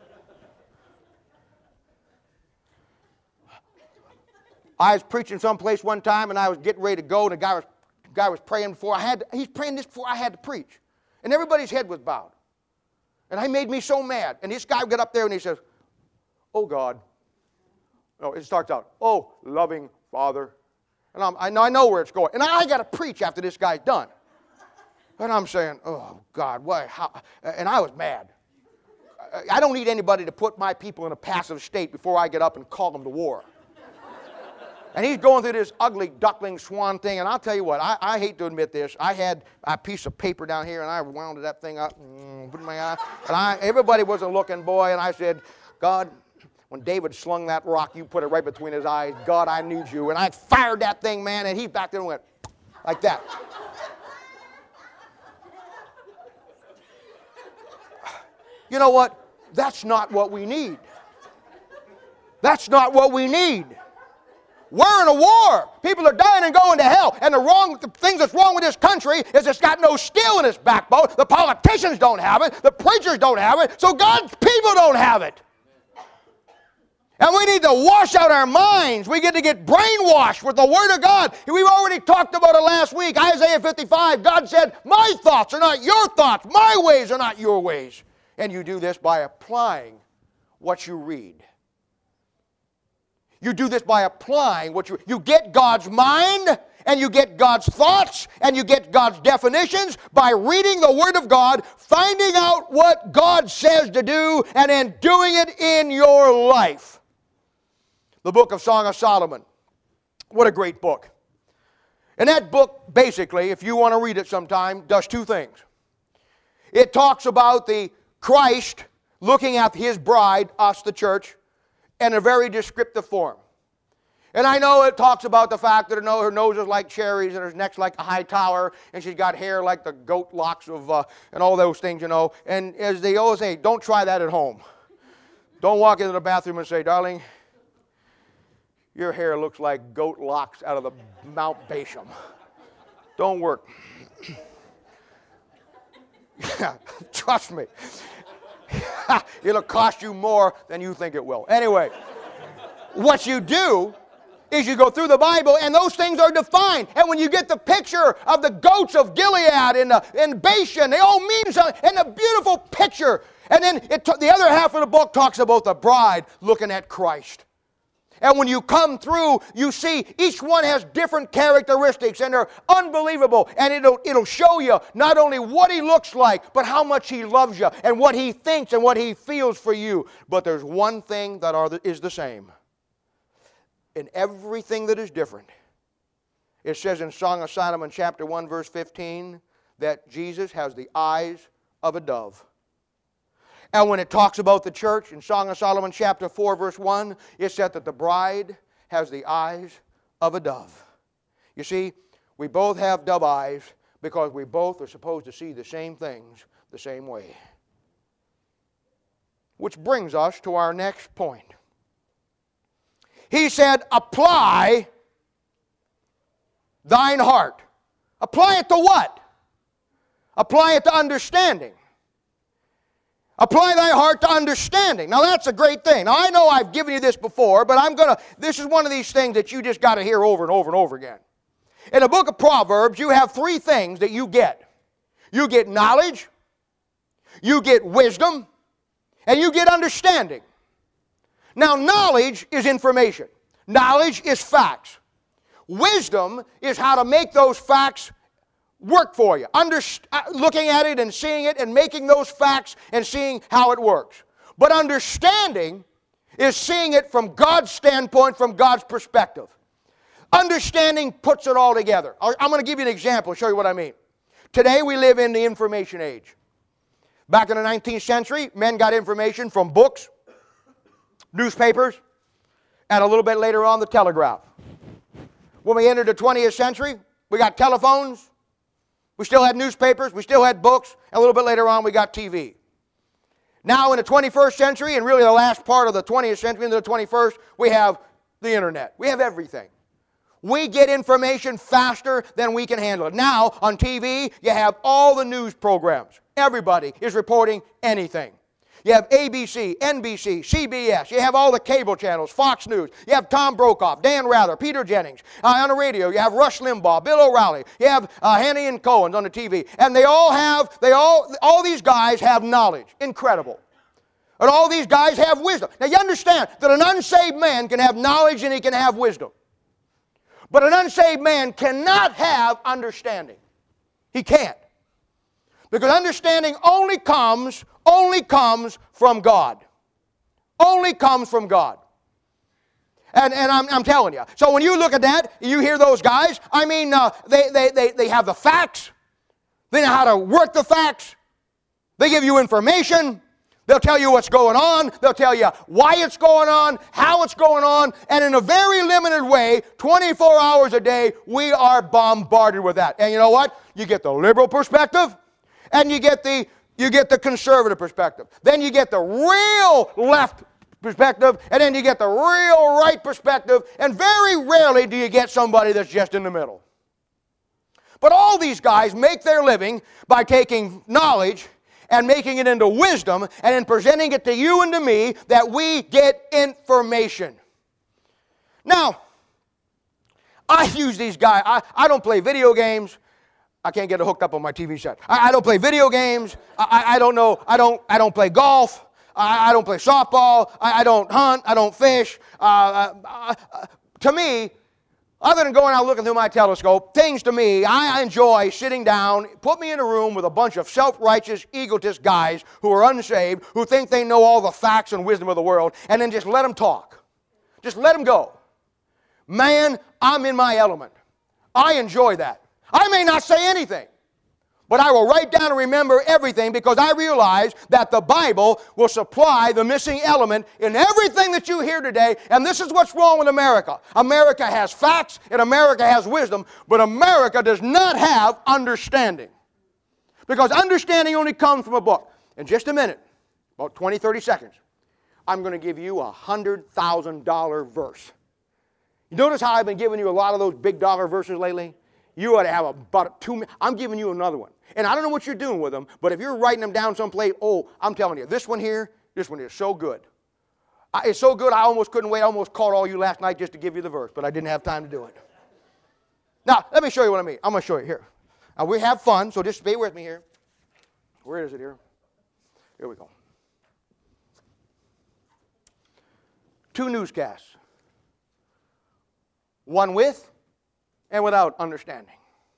I was preaching someplace one time and I was getting ready to go and the guy was praying before he's praying this before I had to preach. And everybody's head was bowed. And I made me so mad. And this guy would get up there and he says, oh God. No, it starts out, oh, loving Father. And I know where it's going. And I got to preach after this guy's done. And I'm saying, oh, God, why? How? And I was mad. I don't need anybody to put my people in a passive state before I get up and call them to war. And he's going through this ugly duckling swan thing. And I'll tell you what, I hate to admit this. I had a piece of paper down here, and I wound that thing up, put in my eye. And everybody wasn't looking, boy. And I said, God, when David slung that rock, you put it right between his eyes. God, I need you. And I fired that thing, man, and he back there and went like that. You know what? That's not what we need. That's not what we need. We're in a war. People are dying and going to hell. And the thing that's wrong with this country is it's got no steel in its backbone. The politicians don't have it. The preachers don't have it. So God's people don't have it. And we need to wash out our minds. We get to get brainwashed with the Word of God. We've already talked about it last week. Isaiah 55, God said, my thoughts are not your thoughts. My ways are not your ways. And you do this by applying what you read. You do this by applying what you get God's mind, and you get God's thoughts, and you get God's definitions by reading the Word of God, finding out what God says to do, and then doing it in your life. The book of Song of Solomon. What a great book. And that book, basically, if you want to read it sometime, does two things. It talks about the Christ looking at his bride, us, the church, in a very descriptive form. And I know it talks about the fact that her nose is like cherries and her neck's like a high tower and she's got hair like the goat locks of, and all those things, you know. And as they always say, don't try that at home. Don't walk into the bathroom and say, darling, your hair looks like goat locks out of the Mount Bashan. Don't work. Trust me. It'll cost you more than you think it will. Anyway, what you do is you go through the Bible and those things are defined. And when you get the picture of the goats of Gilead and Bashan, they all mean something. And a beautiful picture. And then the other half of the book talks about the bride looking at Christ. And when you come through, you see each one has different characteristics, and they're unbelievable. And it'll show you not only what he looks like, but how much he loves you, and what he thinks and what he feels for you. But there's one thing that is the same. In everything that is different. It says in Song of Solomon chapter 1 verse 15 that Jesus has the eyes of a dove. And when it talks about the church in Song of Solomon chapter 4 verse 1, it said that the bride has the eyes of a dove. You see, we both have dove eyes because we both are supposed to see the same things the same way. Which brings us to our next point. He said, apply thine heart. Apply it to what? Apply it to understanding. Apply thy heart to understanding. Now that's a great thing. Now I know I've given you this before, but this is one of these things that you just got to hear over and over and over again. In the book of Proverbs, you have three things that you get. You get knowledge, you get wisdom, and you get understanding. Now knowledge is information. Knowledge is facts. Wisdom is how to make those facts work for you. Looking at it and seeing it and making those facts and seeing how it works. But understanding is seeing it from God's standpoint, from God's perspective. Understanding puts it all together. I'm going to give you an example, show you what I mean. Today we live in the information age. Back in the 19th century, men got information from books, newspapers, and a little bit later on the telegraph. When we entered the 20th century, we got telephones, we still had newspapers, we still had books, and a little bit later on we got TV. Now in the 21st century, and really the last part of the 20th century into the 21st, we have the internet. We have everything. We get information faster than we can handle it. Now on TV, you have all the news programs. Everybody is reporting anything. You have ABC, NBC, CBS. You have all the cable channels, Fox News. You have Tom Brokaw, Dan Rather, Peter Jennings. On the radio, you have Rush Limbaugh, Bill O'Reilly. You have Hannity and Cohen on the TV. And all these guys have knowledge. Incredible. And all these guys have wisdom. Now you understand that an unsaved man can have knowledge and he can have wisdom. But an unsaved man cannot have understanding. He can't. Because understanding only comes from God. Only comes from God. And I'm telling you. So when you look at that, you hear those guys, I mean, they have the facts. They know how to work the facts. They give you information. They'll tell you what's going on. They'll tell you why it's going on, how it's going on. And in a very limited way, 24 hours a day, we are bombarded with that. And you know what? You get the liberal perspective, and you get the conservative perspective. Then you get the real left perspective, and then you get the real right perspective, and very rarely do you get somebody that's just in the middle. But all these guys make their living by taking knowledge and making it into wisdom, and then presenting it to you and to me that we get information. Now, I use these guys. I don't play video games. I can't get it hooked up on my TV set. I don't play video games. I don't know. I don't play golf. I don't play softball. I don't hunt. I don't fish. To me, other than going out looking through my telescope, things to me, I enjoy sitting down, put me in a room with a bunch of self-righteous, egotist guys who are unsaved, who think they know all the facts and wisdom of the world, and then just let them talk. Just let them go. Man, I'm in my element. I enjoy that. I may not say anything, but I will write down and remember everything because I realize that the Bible will supply the missing element in everything that you hear today, and this is what's wrong with America. America has facts and America has wisdom, but America does not have understanding. Because understanding only comes from a book. In just a minute, about 20, 30 seconds, I'm going to give you a $100,000 verse. You notice how I've been giving you a lot of those big dollar verses lately? You ought to have about 2. I'm giving you another one. And I don't know what you're doing with them, but if you're writing them down someplace, oh, I'm telling you, this one here is so good. It's so good I almost couldn't wait. I almost called all you last night just to give you the verse, but I didn't have time to do it. Now, let me show you what I mean. I'm going to show you here. Now, we have fun, so just stay with me here. Where is it here? Here we go. 2 newscasts. One with and without understanding.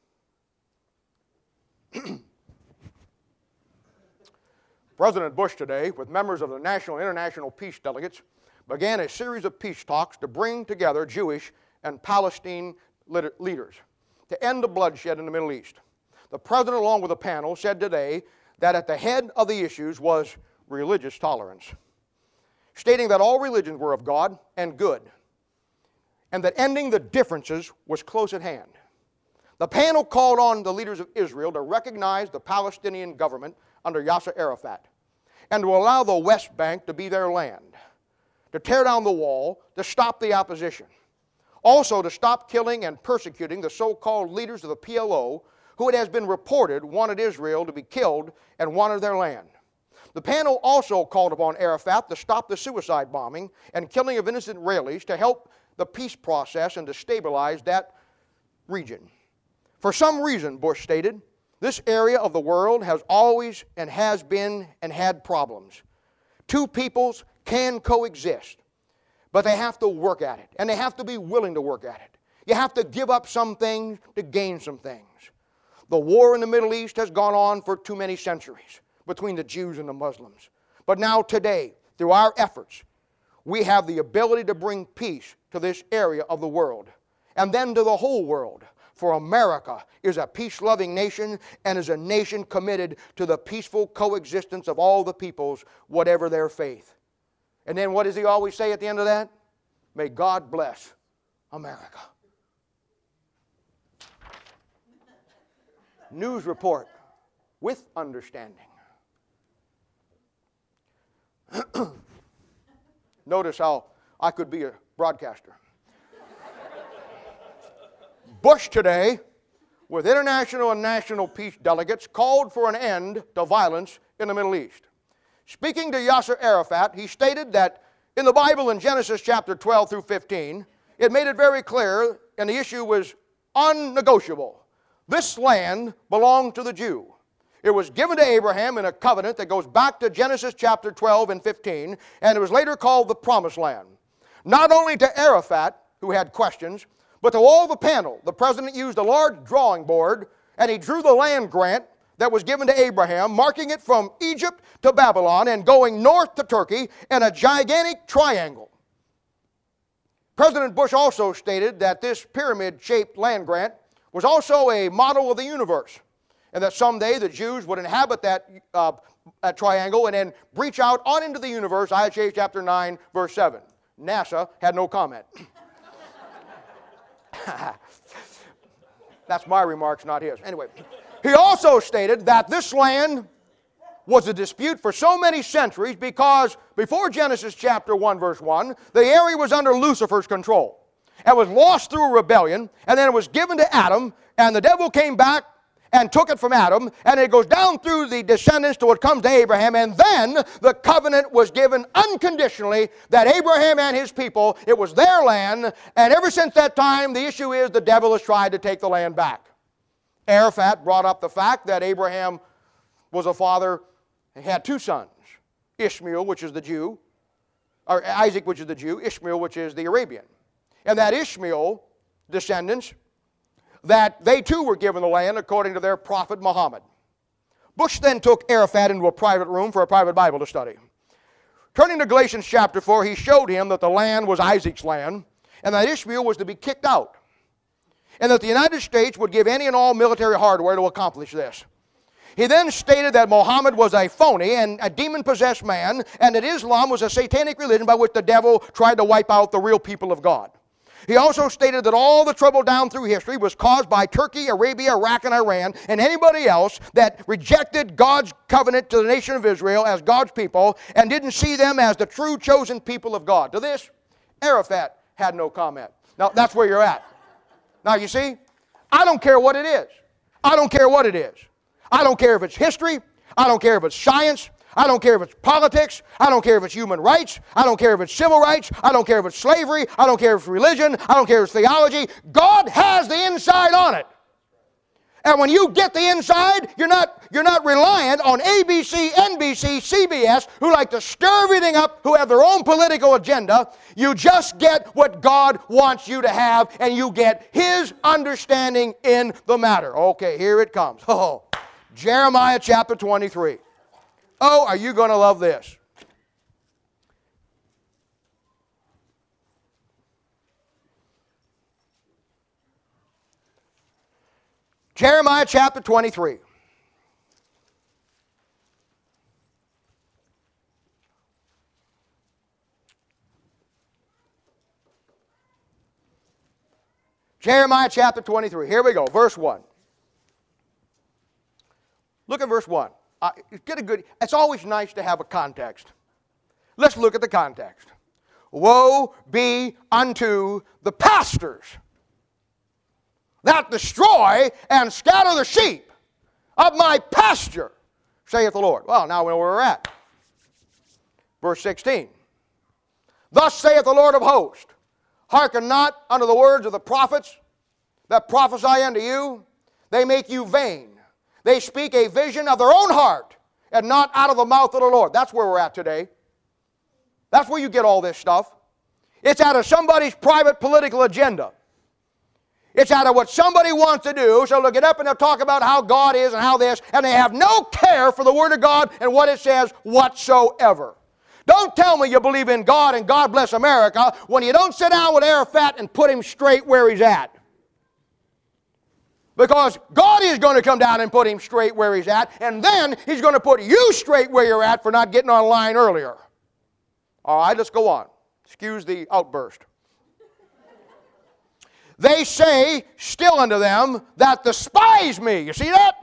President Bush today, with members of the national and international peace delegates, began a series of peace talks to bring together Jewish and Palestinian leaders to end the bloodshed in the Middle East. The president, along with a panel, said today that at the head of the issues was religious tolerance, stating that all religions were of God and good, and that ending the differences was close at hand. The panel called on the leaders of Israel to recognize the Palestinian government under Yasser Arafat and to allow the West Bank to be their land, to tear down the wall, to stop the opposition. Also to stop killing and persecuting the so-called leaders of the PLO who, it has been reported, wanted Israel to be killed and wanted their land. The panel also called upon Arafat to stop the suicide bombing and killing of innocent Israelis to help the peace process and to stabilize that region. For some reason, Bush stated, this area of the world has always and has been and had problems. 2 peoples can coexist, but they have to work at it, and they have to be willing to work at it. You have to give up some things to gain some things. The war in the Middle East has gone on for too many centuries between the Jews and the Muslims. But now today, through our efforts, we have the ability to bring peace to this area of the world, and then to the whole world. For America is a peace-loving nation and is a nation committed to the peaceful coexistence of all the peoples, whatever their faith. And then what does he always say at the end of that? May God bless America. News report with understanding. Notice how I could be a broadcaster. Bush today, with international and national peace delegates, called for an end to violence in the Middle East. Speaking to Yasser Arafat, he stated that in the Bible in Genesis chapter 12 through 15, it made it very clear, and the issue was unnegotiable. This land belonged to the Jew. It was given to Abraham in a covenant that goes back to Genesis chapter 12 and 15, and it was later called the Promised Land. Not only to Arafat, who had questions, but to all the panel, the president used a large drawing board, and he drew the land grant that was given to Abraham, marking it from Egypt to Babylon and going north to Turkey in a gigantic triangle. President Bush also stated that this pyramid-shaped land grant was also a model of the universe, and that someday the Jews would inhabit that triangle and then breach out on into the universe, Isaiah chapter 9, verse 7. NASA had no comment. That's my remarks, not his. Anyway, he also stated that this land was a dispute for so many centuries because before Genesis chapter 1, verse 1, the area was under Lucifer's control and was lost through a rebellion, and then it was given to Adam, and the devil came back and took it from Adam, and it goes down through the descendants till it comes to Abraham, and then the covenant was given unconditionally that Abraham and his people, it was their land, and ever since that time, the issue is the devil has tried to take the land back. Arafat brought up the fact that Abraham was a father, he had two sons, Ishmael, which is the Jew, or Isaac, which is the Jew, Ishmael, which is the Arabian. And that Ishmael descendants, that they too were given the land according to their prophet Muhammad. Bush then took Arafat into a private room for a private Bible study. Turning to Galatians chapter 4, he showed him that the land was Isaac's land and that Ishmael was to be kicked out, and that the United States would give any and all military hardware to accomplish this. He then stated that Muhammad was a phony and a demon-possessed man, and that Islam was a satanic religion by which the devil tried to wipe out the real people of God. He also stated that all the trouble down through history was caused by Turkey, Arabia, Iraq, and Iran, and anybody else that rejected God's covenant to the nation of Israel as God's people and didn't see them as the true chosen people of God. To this, Arafat had no comment. Now, that's where you're at. Now, you see, I don't care what it is. I don't care what it is. I don't care if it's history. I don't care if it's science. I don't care if it's politics. I don't care if it's human rights. I don't care if it's civil rights. I don't care if it's slavery. I don't care if it's religion. I don't care if it's theology. God has the inside on it. And when you get the inside, you're not reliant on ABC, NBC, CBS, who like to stir everything up, who have their own political agenda. You just get what God wants you to have, and you get His understanding in the matter. Okay, here it comes. Oh, Jeremiah chapter 23. Oh, are you going to love this? Jeremiah chapter 23. Jeremiah chapter 23. Here we go, verse 1. Look at verse 1. It's always nice to have a context. Let's look at the context. Woe be unto the pastors that destroy and scatter the sheep of my pasture, saith the Lord. Well, now we know where we're at. Verse 16. Thus saith the Lord of hosts, hearken not unto the words of the prophets that prophesy unto you. They make you vain. They speak a vision of their own heart and not out of the mouth of the Lord. That's where we're at today. That's where you get all this stuff. It's out of somebody's private political agenda. It's out of what somebody wants to do, so they'll get up and they'll talk about how God is and how this, and they have no care for the Word of God and what it says whatsoever. Don't tell me you believe in God and God bless America when you don't sit down with Arafat and put him straight where he's at. Because God is going to come down and put him straight where he's at, and then He's going to put you straight where you're at for not getting online earlier. All right, let's go on. Excuse the outburst. They say still unto them that despise me. You see that?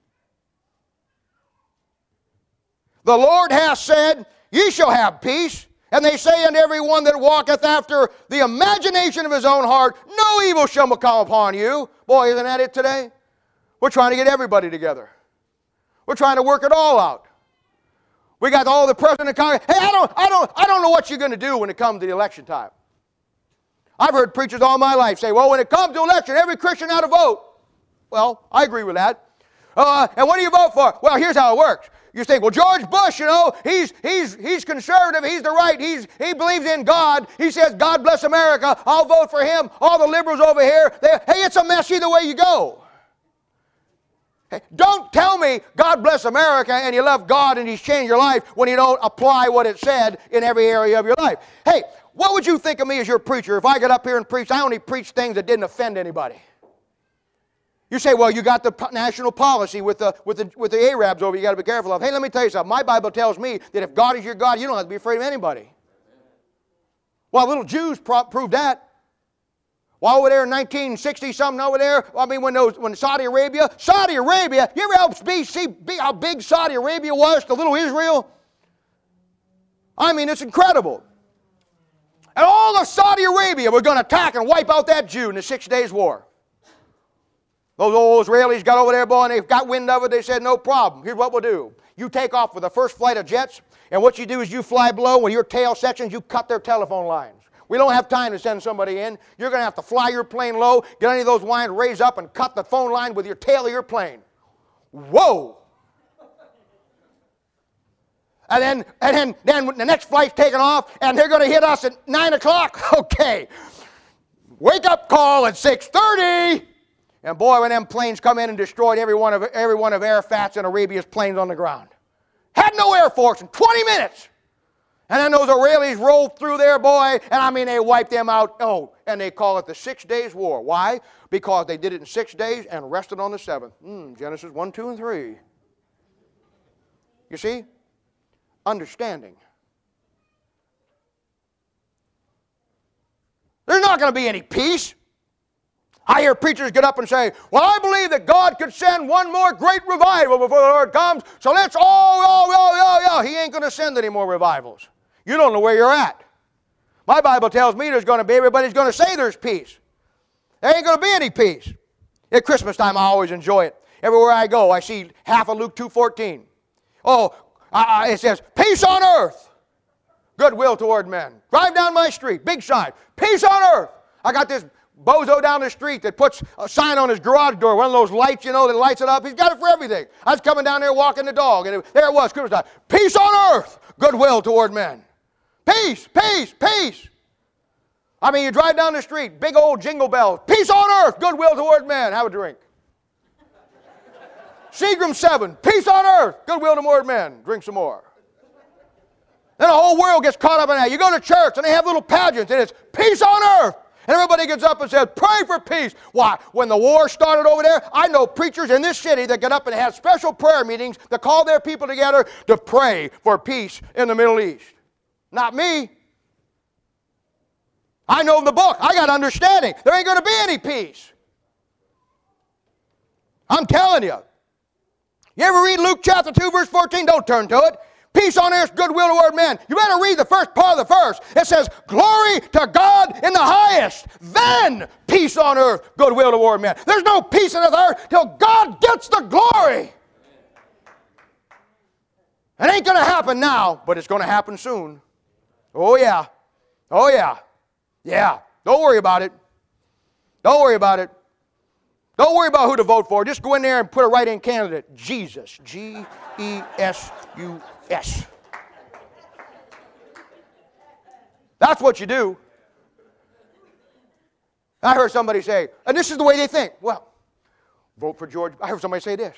The Lord hath said, ye shall have peace. And they say unto every one that walketh after the imagination of his own heart, no evil shall come upon you. Boy, isn't that it today? We're trying to get everybody together. We're trying to work it all out. We got all the president of Congress. Hey, I don't know what you're going to do when it comes to the election time. I've heard preachers all my life say, well, when it comes to election, every Christian ought to vote. Well, I agree with that. And what do you vote for? Well, here's how it works. You think, well, George Bush, you know, he's conservative, he's the right, he believes in God, he says, God bless America, I'll vote for him. All the liberals over here, hey, it's a mess either way you go. Hey, don't tell me God bless America and you love God and He's changed your life when you don't apply what it said in every area of your life. Hey, what would you think of me as your preacher if I got up here and preached? I only preached things that didn't offend anybody. You say, well, you got the national policy with the Arabs over you got to be careful of. Hey, let me tell you something. My Bible tells me that if God is your God, you don't have to be afraid of anybody. Well, little Jews proved that. While over there in 1960-something over there, I mean, when Saudi Arabia, you ever see how big Saudi Arabia was to little Israel? I mean, it's incredible. And all of Saudi Arabia were going to attack and wipe out that Jew in the 6 Days War. Those old Israelis got over there, boy, and they got wind of it. They said, no problem. Here's what we'll do. You take off with the first flight of jets, and what you do is you fly below. With your tail sections, you cut their telephone lines. We don't have time to send somebody in. You're going to have to fly your plane low, get any of those lines raised up, and cut the phone line with your tail of your plane. Whoa! And then the next flight's taking off, and they're going to hit us at 9 o'clock. Okay. Wake up call at 6:30. And boy, when them planes come in and destroyed every one of Arafat's and Arabia's planes on the ground. Had no Air Force in 20 minutes. And then those Israelis rolled through there, boy, and I mean they wiped them out. Oh, and they call it the 6 Days War. Why? Because they did it in 6 days and rested on the 7th. Genesis 1, 2, and 3. You see? Understanding. There's not going to be any peace. I hear preachers get up and say, well, I believe that God could send one more great revival before the Lord comes, so let's He ain't going to send any more revivals. You don't know where you're at. My Bible tells me there's going to be, everybody's going to say there's peace. There ain't going to be any peace. At Christmas time, I always enjoy it. Everywhere I go, I see half of Luke 2:14. Oh, it says, peace on earth, goodwill toward men. Drive down my street, big sign, peace on earth. I got this bozo down the street that puts a sign on his garage door, one of those lights, you know, that lights it up. He's got it for everything. I was coming down there walking the dog, and there it was, Christmas time. Peace on earth, goodwill toward men. Peace, peace, peace. I mean, you drive down the street, big old jingle bells. Peace on earth, goodwill toward men. Have a drink. Seagram 7, peace on earth, goodwill toward men. Drink some more. Then the whole world gets caught up in that. You go to church, and they have little pageants, and it's peace on earth. And everybody gets up and says, pray for peace. Why? When the war started over there, I know preachers in this city that get up and have special prayer meetings that call their people together to pray for peace in the Middle East. Not me. I know the book. I got understanding. There ain't going to be any peace. I'm telling you. You ever read Luke chapter 2, verse 14? Don't turn to it. Peace on earth, goodwill toward men. You better read the first part of the verse. It says, glory to God in the highest. Then peace on earth, goodwill toward men. There's no peace on earth till God gets the glory. It ain't going to happen now, but it's going to happen soon. Oh, yeah. Oh, yeah. Yeah. Don't worry about it. Don't worry about it. Don't worry about who to vote for. Just go in there and put a write-in candidate. Jesus. Jesus. That's what you do. I heard somebody say, and this is the way they think. Well, vote for George. I heard somebody say this.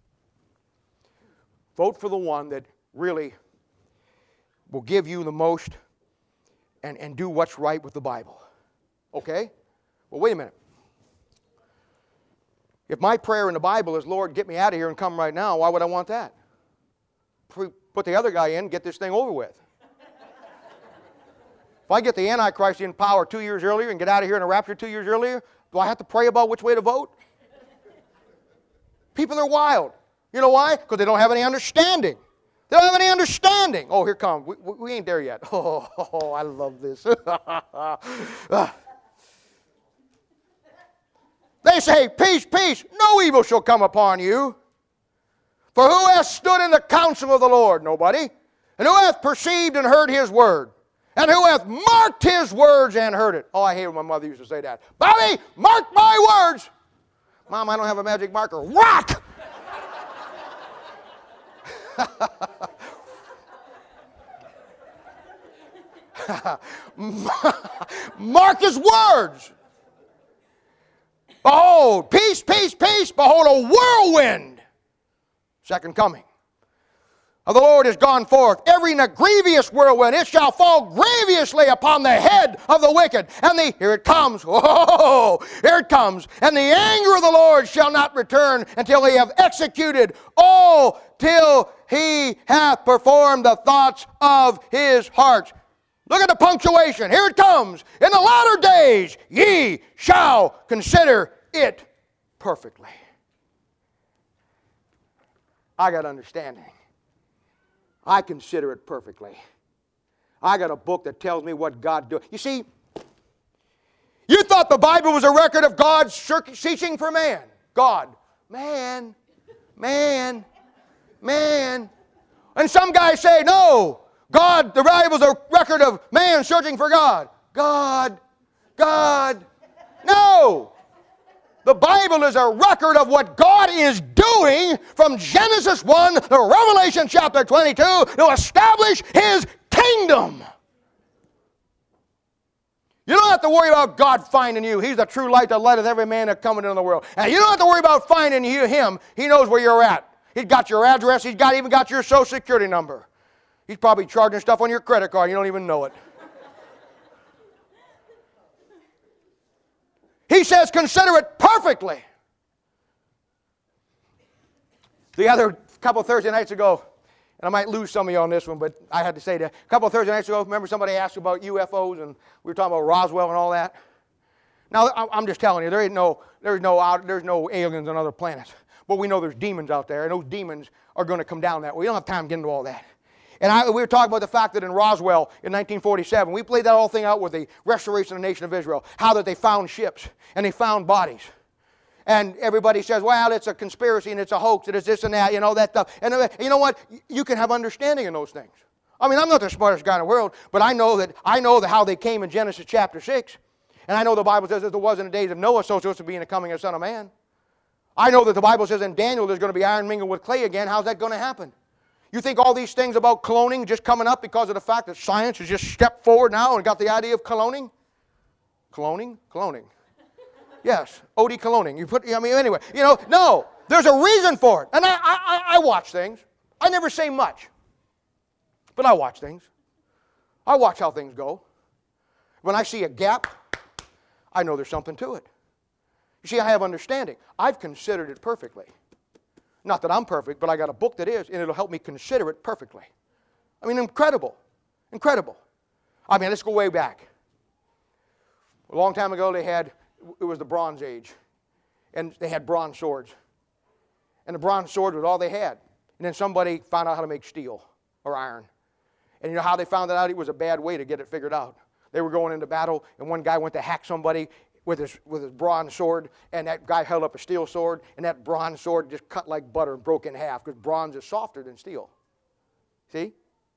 Vote for the one that really will give you the most and do what's right with the Bible. Okay? Well, wait a minute. If my prayer in the Bible is, Lord, get me out of here and come right now, why would I want that? Put the other guy in, get this thing over with. If I get the Antichrist in power 2 years earlier and get out of here in a rapture 2 years earlier, do I have to pray about which way to vote? People are wild. You know why? Because they don't have any understanding. They don't have any understanding. Oh, here comes. We ain't there yet. Oh, I love this. They say, peace, peace, no evil shall come upon you. For who hath stood in the counsel of the Lord? Nobody. And who hath perceived and heard his word? And who hath marked his words and heard it? Oh, I hate when my mother used to say that. Bobby, mark my words. Mom, I don't have a magic marker. Rock! Mark his words. Behold, peace, peace, peace. Behold, a whirlwind Second coming of the Lord is gone forth, every in a grievous whirlwind. It shall fall grievously upon the head of the wicked. And here it comes. Oh, here it comes. And the anger of the Lord shall not return until he have executed all, till he hath performed the thoughts of his heart. Look at the punctuation. Here it comes. In the latter days ye shall consider it perfectly. I got understanding. I consider it perfectly. I got a book that tells me what God does. You see, you thought the Bible was a record of God seeking for man. God. Man. Man. Man. And some guys say, no, God, the Bible is a record of man searching for God. God. God. No. The Bible is a record of what God is doing from Genesis 1 to Revelation chapter 22 to establish His kingdom. You don't have to worry about God finding you. He's the true light that lighteth every man that cometh into the world. And you don't have to worry about finding Him. He knows where you're at. He's got your address. He's even got your social security number. He's probably charging stuff on your credit card. You don't even know it. He says, consider it perfectly. The other couple of Thursday nights ago, and I might lose some of you on this one, but I had to say that. A couple of Thursday nights ago, remember somebody asked you about UFOs, and we were talking about Roswell and all that? Now, I'm just telling you, there's no aliens on other planets. But we know there's demons out there, and those demons are going to come down that way. We don't have time to get into all that. And we were talking about the fact that in Roswell in 1947, we played that whole thing out with the restoration of the nation of Israel, how that they found ships and they found bodies. And everybody says, well, it's a conspiracy and it's a hoax and it's this and that, you know, that stuff. And you know what? You can have understanding in those things. I mean, I'm not the smartest guy in the world, but I know that how they came in Genesis chapter 6. And I know the Bible says that there was in the days of Noah, so shall be in the coming of the Son of Man. I know that the Bible says in Daniel there's going to be iron mingled with clay again. How's that going to happen? You think all these things about cloning just coming up because of the fact that science has just stepped forward now and got the idea of cloning? Cloning? Cloning. Yes, OD cloning. Anyway, no. There's a reason for it. And I watch things. I never say much. But I watch things. I watch how things go. When I see a gap, I know there's something to it. You see, I have understanding. I've considered it perfectly. Not that I'm perfect, but I got a book that is, and it'll help me consider it perfectly. I mean, incredible. Incredible. I mean, let's go way back. A long time ago, it was the Bronze Age, and they had bronze swords. And the bronze sword was all they had. And then somebody found out how to make steel or iron. And you know how they found that out? It was a bad way to get it figured out. They were going into battle, and one guy went to hack somebody with his bronze sword, and that guy held up a steel sword, and that bronze sword just cut like butter and broke in half because bronze is softer than steel. See?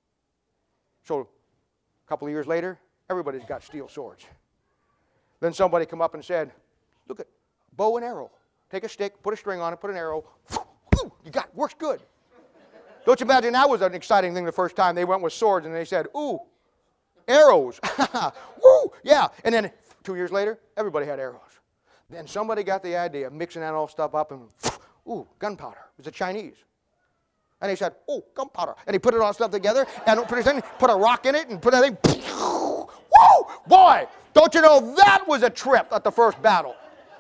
So a couple of years later, everybody's got steel swords. Then somebody come up and said, look at bow and arrow. Take a stick, put a string on it, put an arrow. You got it, works good. Don't you imagine that was an exciting thing the first time they went with swords and they said, ooh, arrows. Woo, yeah. And then 2 years later, everybody had arrows. Then somebody got the idea of mixing that all stuff up and, ooh, gunpowder. It was the Chinese. And they said, oh, gunpowder. And they put it all stuff together and put a rock in it and put that thing. Woo! Boy, don't you know that was a trip at the first battle.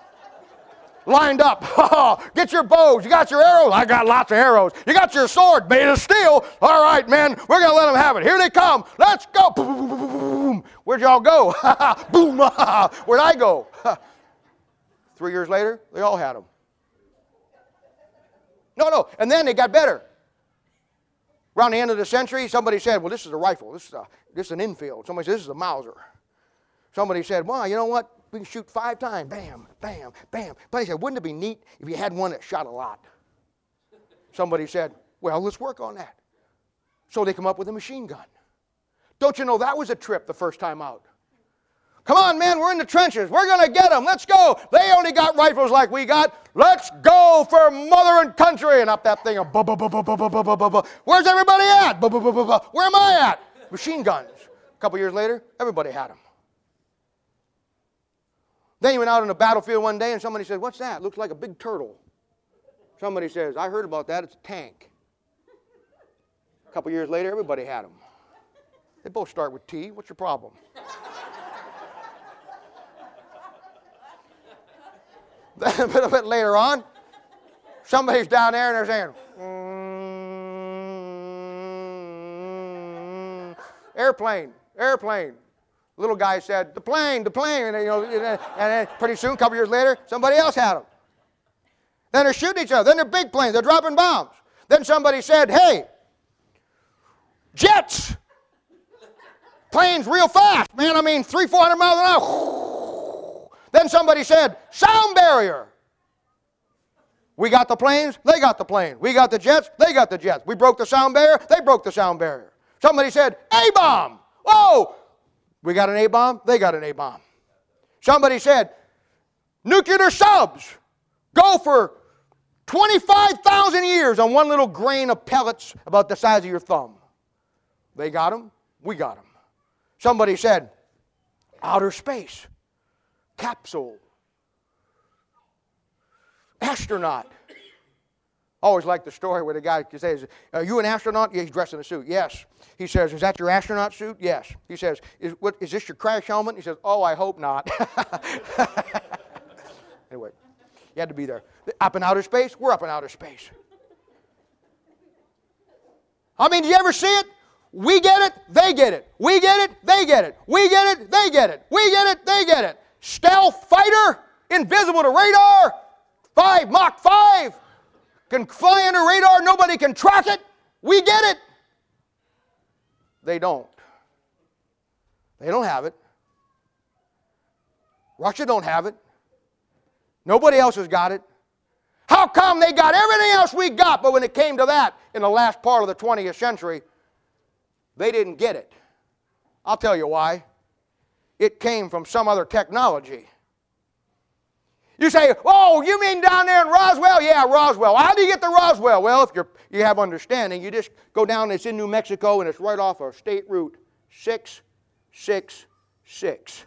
Lined up. Get your bows. You got your arrows. I got lots of arrows. You got your sword made of steel. All right, man, we're going to let them have it. Here they come. Let's go. Boom. Where'd y'all go? Boom. Where'd I go? 3 years later, they all had them. No. And then they got better. Around the end of the century, somebody said, well, this is a rifle. This is an infield. Somebody said, this is a Mauser. Somebody said, well, you know what? We can shoot 5 times. Bam, bam, bam. But he said, wouldn't it be neat if you had one that shot a lot? Somebody said, well, let's work on that. So they come up with a machine gun. Don't you know that was a trip the first time out? Come on, man, we're in the trenches. We're going to get them. Let's go. They only got rifles like we got. Let's go for mother and country. And up that thing. Where's everybody at? Where am I at? Machine guns. A couple years later, everybody had them. Then he went out on the battlefield one day and somebody said, what's that? Looks like a big turtle. Somebody says, I heard about that. It's a tank. A couple years later, everybody had them. They both start with T. What's your problem? Then a bit later on, somebody's down there and they're saying, airplane, airplane. Little guy said, the plane, and, and then pretty soon, a couple years later, somebody else had them. Then they're shooting each other. Then they're big planes. They're dropping bombs. Then somebody said, hey, jets. Planes real fast, man. I mean, 300-400 miles an hour. Then somebody said, sound barrier. We got the planes, they got the plane. We got the jets, they got the jets. We broke the sound barrier, they broke the sound barrier. Somebody said, A-bomb. Whoa! We got an A-bomb, they got an A-bomb. Somebody said, nuclear subs go for 25,000 years on one little grain of pellets about the size of your thumb. They got them, we got them. Somebody said, outer space, capsule, astronaut. I always like the story where the guy says, are you an astronaut? Yeah, he's dressed in a suit. Yes. He says, is that your astronaut suit? Yes. He says, is this your crash helmet? He says, oh, I hope not. Anyway, you had to be there. Up in outer space? We're up in outer space. I mean, do you ever see it? We get it, they get it. We get it, they get it. We get it, they get it. We get it, they get it. Stealth fighter, invisible to radar, Mach 5, can fly under radar, nobody can track it. We get it. They don't. They don't have it. Russia don't have it. Nobody else has got it. How come they got everything else we got, but when it came to that in the last part of the 20th century, they didn't get it? I'll tell you why. It came from some other technology. You say, oh, you mean down there in Roswell? Yeah, Roswell. How do you get to Roswell? Well, if you have understanding, you just go down, it's in New Mexico, and it's right off of State Route 666.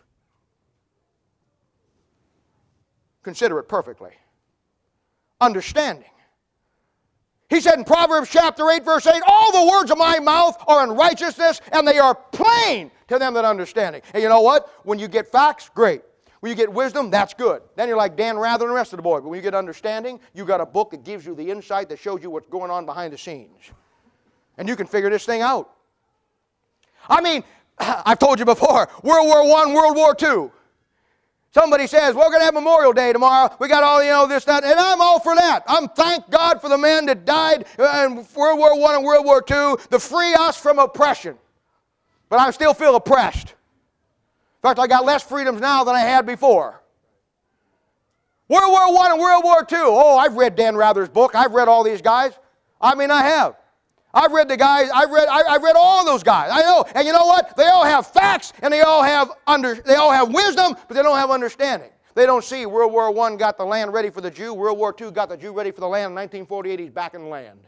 Consider it perfectly. Understanding. He said in Proverbs chapter 8, verse 8, all the words of my mouth are in righteousness, and they are plain to them that understand it. And you know what? When you get facts, great. When you get wisdom, that's good. Then you're like Dan Rather and the rest of the boys. But when you get understanding, you got a book that gives you the insight that shows you what's going on behind the scenes. And you can figure this thing out. I mean, I've told you before, World War I, World War II. Somebody says, well, we're going to have Memorial Day tomorrow. We got all, this, that, and I'm all for that. I'm thank God for the men that died in World War I and World War II to free us from oppression. But I still feel oppressed. In fact, I got less freedoms now than I had before. World War I and World War II. Oh, I've read Dan Rather's book. I've read all these guys. I mean, I have. I've read the guys. I've read all of those guys. I know. And you know what? They all have facts and they all have wisdom, but they don't have understanding. They don't see World War I got the land ready for the Jew. World War II got the Jew ready for the land. In 1948, he's back in the land.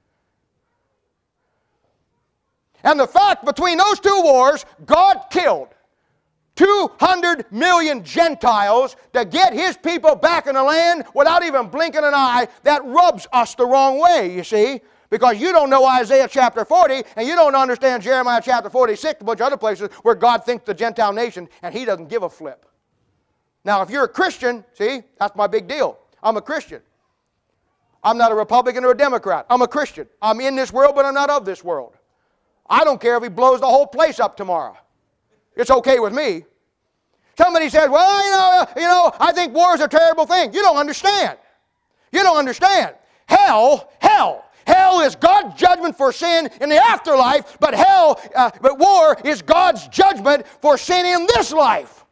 And the fact between those two wars, God killed 200 million Gentiles to get His people back in the land without even blinking an eye. That rubs us the wrong way, you see. Because you don't know Isaiah chapter 40, and you don't understand Jeremiah chapter 46, a bunch of other places where God thinks the Gentile nation, and He doesn't give a flip. Now, if you're a Christian, see, that's my big deal. I'm a Christian. I'm not a Republican or a Democrat. I'm a Christian. I'm in this world, but I'm not of this world. I don't care if He blows the whole place up tomorrow. It's okay with me. Somebody says, well, I think war is a terrible thing. You don't understand. You don't understand. Hell is God's judgment for sin in the afterlife, but war is God's judgment for sin in this life.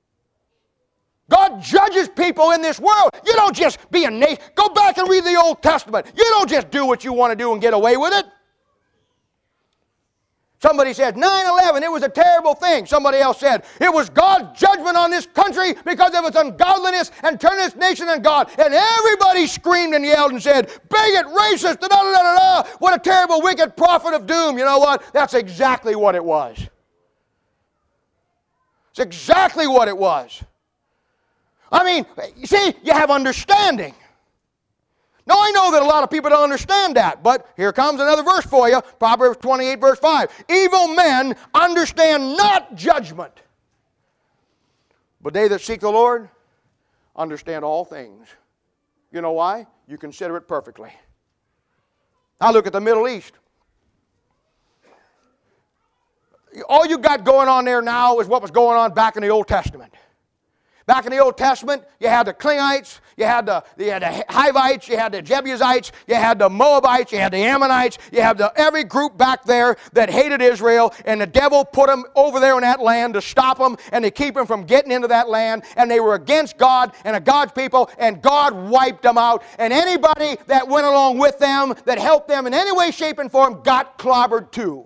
God judges people in this world. You don't just be a nation. Go back and read the Old Testament. You don't just do what you want to do and get away with it. Somebody said 9/11, it was a terrible thing. Somebody else said it was God's judgment on this country because of its ungodliness and turning its nation on God. And everybody screamed and yelled and said, bigot, racist, da-da-da-da-da, what a terrible, wicked prophet of doom. You know what? That's exactly what it was. It's exactly what it was. I mean, you see, you have understanding. Now, I know that a lot of people don't understand that, but here comes another verse for you. Proverbs 28, verse 5. Evil men understand not judgment, but they that seek the Lord understand all things. You know why? You consider it perfectly. Now look at the Middle East. All you got going on there now is what was going on back in the Old Testament. Back in the Old Testament, you had the Klingonites, you had the Hivites, you had the Jebusites, you had the Moabites, you had the Ammonites, you had every group back there that hated Israel, and the devil put them over there in that land to stop them and to keep them from getting into that land, and they were against God and God's people, and God wiped them out, and anybody that went along with them, that helped them in any way, shape, and form, got clobbered too.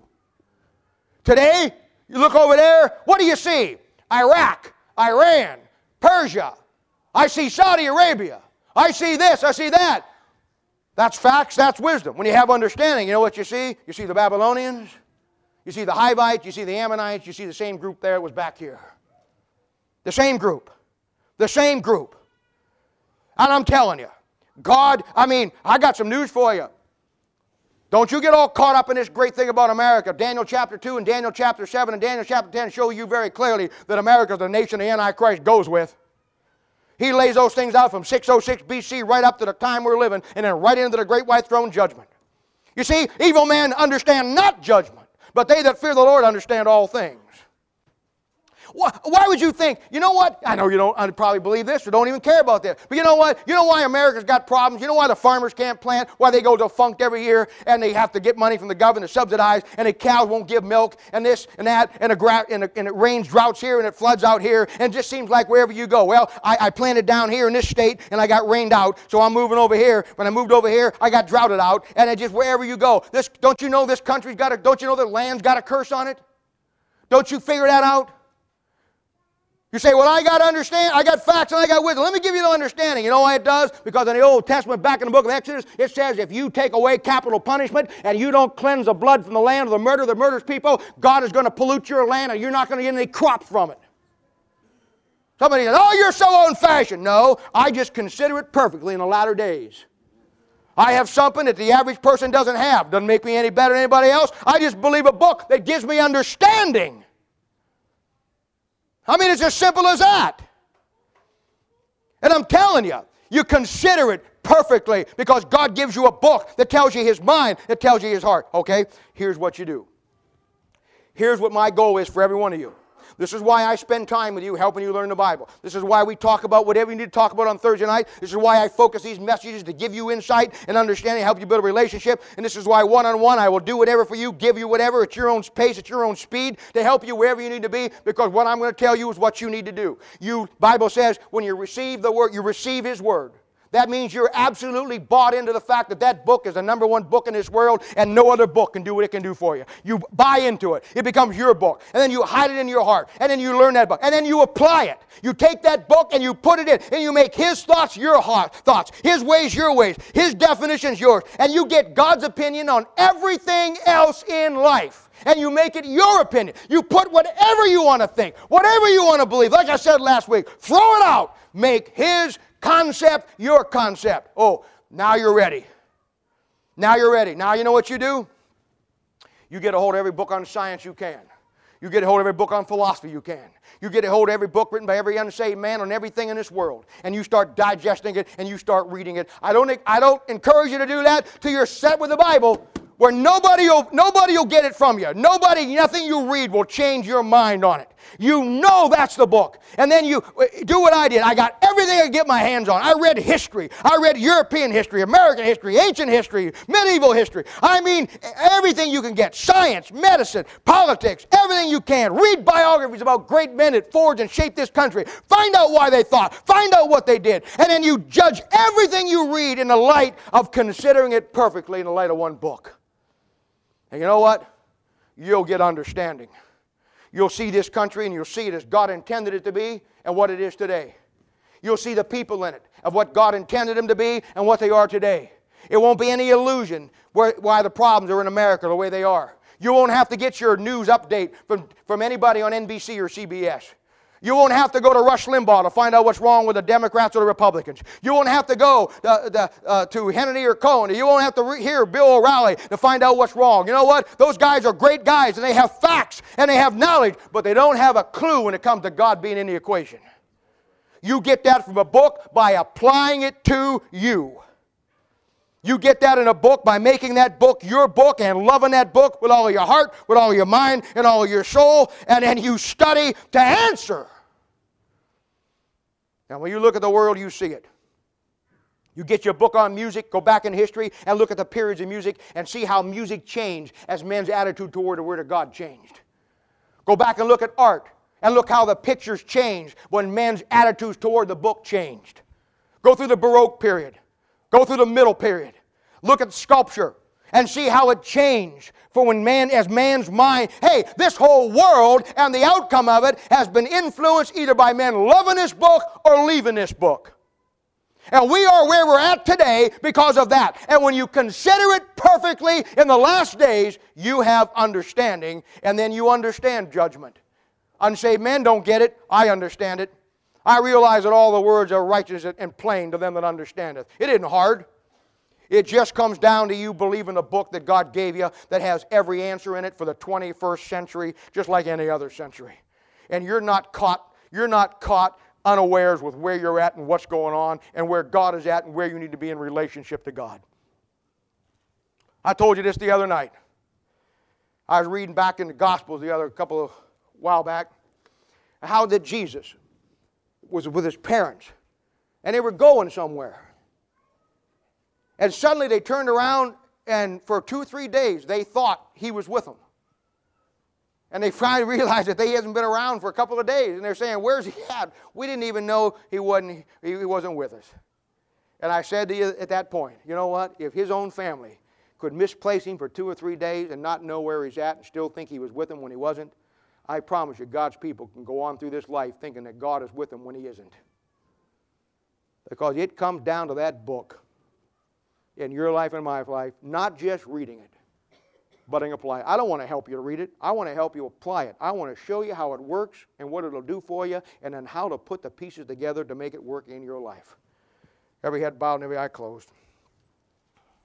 Today, you look over there, what do you see? Iraq, Iran, Persia. I see Saudi Arabia. I see this, I see that. That's facts, that's wisdom. When you have understanding, you know what you see? You see the Babylonians, you see the Hivites, you see the Ammonites, you see the same group there that was back here. The same group. The same group. And I'm telling you, God, I got some news for you. Don't you get all caught up in this great thing about America. Daniel chapter 2 and Daniel chapter 7 and Daniel chapter 10 show you very clearly that America is the nation the Antichrist goes with. He lays those things out from 606 BC right up to the time we're living, and then right into the great white throne judgment. You see, evil men understand not judgment, but they that fear the Lord understand all things. Why would you think, you know what? I know you don't probably believe this or don't even care about this. But you know what? You know why America's got problems? You know why the farmers can't plant? Why they go defunct every year and they have to get money from the government to subsidize, and the cows won't give milk, and this and that, and it rains droughts here and it floods out here, and it just seems like wherever you go. Well, I planted down here in this state and I got rained out, so I'm moving over here. When I moved over here, I got droughted out, and it just wherever you go. Don't you know this country's got don't you know the land's got a curse on it? Don't you figure that out? You say, well, I got to understand, I got facts and I got wisdom. Let me give you the understanding. You know why it does? Because in the Old Testament, back in the book of Exodus, it says if you take away capital punishment and you don't cleanse the blood from the land of the murder that murders people, God is going to pollute your land and you're not going to get any crop from it. Somebody says, oh, you're so old-fashioned. No, I just consider it perfectly in the latter days. I have something that the average person doesn't have. Doesn't make me any better than anybody else. I just believe a book that gives me understanding. It's as simple as that. And I'm telling you, you consider it perfectly because God gives you a book that tells you His mind, that tells you His heart. Okay, here's what you do. Here's what my goal is for every one of you. This is why I spend time with you helping you learn the Bible. This is why we talk about whatever you need to talk about on Thursday night. This is why I focus these messages to give you insight and understanding, help you build a relationship. And this is why one-on-one I will do whatever for you, give you whatever at your own pace, at your own speed, to help you wherever you need to be, because what I'm going to tell you is what you need to do. Bible says when you receive the Word, you receive His Word. That means you're absolutely bought into the fact that that book is the number one book in this world and no other book can do what it can do for you. You buy into it. It becomes your book. And then you hide it in your heart. And then you learn that book. And then you apply it. You take that book and you put it in. And you make His thoughts your thoughts. His ways your ways. His definitions yours. And you get God's opinion on everything else in life. And you make it your opinion. You put whatever you want to think. Whatever you want to believe. Like I said last week, throw it out. Make His concept your concept. Oh, now you're ready. Now you're ready. Now you know what you do? You get a hold of every book on science you can. You get a hold of every book on philosophy you can. You get a hold of every book written by every unsaved man on everything in this world. And you start digesting it and you start reading it. I don't encourage you to do that till you're set with the Bible, where nobody will get it from you. Nothing you read will change your mind on it. You know that's the book. And then you do what I did. I got everything I could get my hands on. I read history. I read European history, American history, ancient history, medieval history. Everything you can get. Science, medicine, politics, everything you can. Read biographies about great men that forged and shaped this country. Find out why they thought. Find out what they did. And then you judge everything you read in the light of considering it perfectly in the light of one book. And you know what? You'll get understanding. You'll see this country and you'll see it as God intended it to be and what it is today. You'll see the people in it of what God intended them to be and what they are today. It won't be any illusion why the problems are in America the way they are. You won't have to get your news update from anybody on NBC or CBS. You won't have to go to Rush Limbaugh to find out what's wrong with the Democrats or the Republicans. You won't have to go to Hannity or Cohen. You won't have to hear Bill O'Reilly to find out what's wrong. You know what? Those guys are great guys, and they have facts, and they have knowledge, but they don't have a clue when it comes to God being in the equation. You get that from a book by applying it to you. You get that in a book by making that book your book and loving that book with all of your heart, with all of your mind, and all of your soul, and then you study to answer. And when you look at the world, you see it. You get your book on music, go back in history, and look at the periods of music and see how music changed as men's attitude toward the Word of God changed. Go back and look at art and look how the pictures changed when men's attitudes toward the book changed. Go through the Baroque period. Go through the middle period. Look at sculpture and see how it changed for when man's mind, hey, this whole world and the outcome of it has been influenced either by men loving this book or leaving this book. And we are where we're at today because of that. And when you consider it perfectly in the last days, you have understanding, and then you understand judgment. Unsaved men don't get it. I understand it. I realize that all the words are righteous and plain to them that understand it. It isn't hard. It just comes down to you believing the book that God gave you that has every answer in it for the 21st century, just like any other century. And you're not caught unawares with where you're at and what's going on and where God is at and where you need to be in relationship to God. I told you this the other night. I was reading back in the Gospels while back, how that Jesus was with his parents, and they were going somewhere. And suddenly they turned around, and for 2 or 3 days they thought he was with them. And they finally realized that he hasn't been around for a couple of days, and they're saying, "Where's he at? We didn't even know he wasn't with us." And I said to you at that point, you know what? If his own family could misplace him for 2 or 3 days and not know where he's at and still think he was with them when he wasn't, I promise you God's people can go on through this life thinking that God is with them when he isn't. Because it comes down to that book in your life and my life, not just reading it, but apply it. I don't want to help you to read it. I want to help you apply it. I want to show you how it works and what it'll do for you, and then how to put the pieces together to make it work in your life. Every head bowed and every eye closed.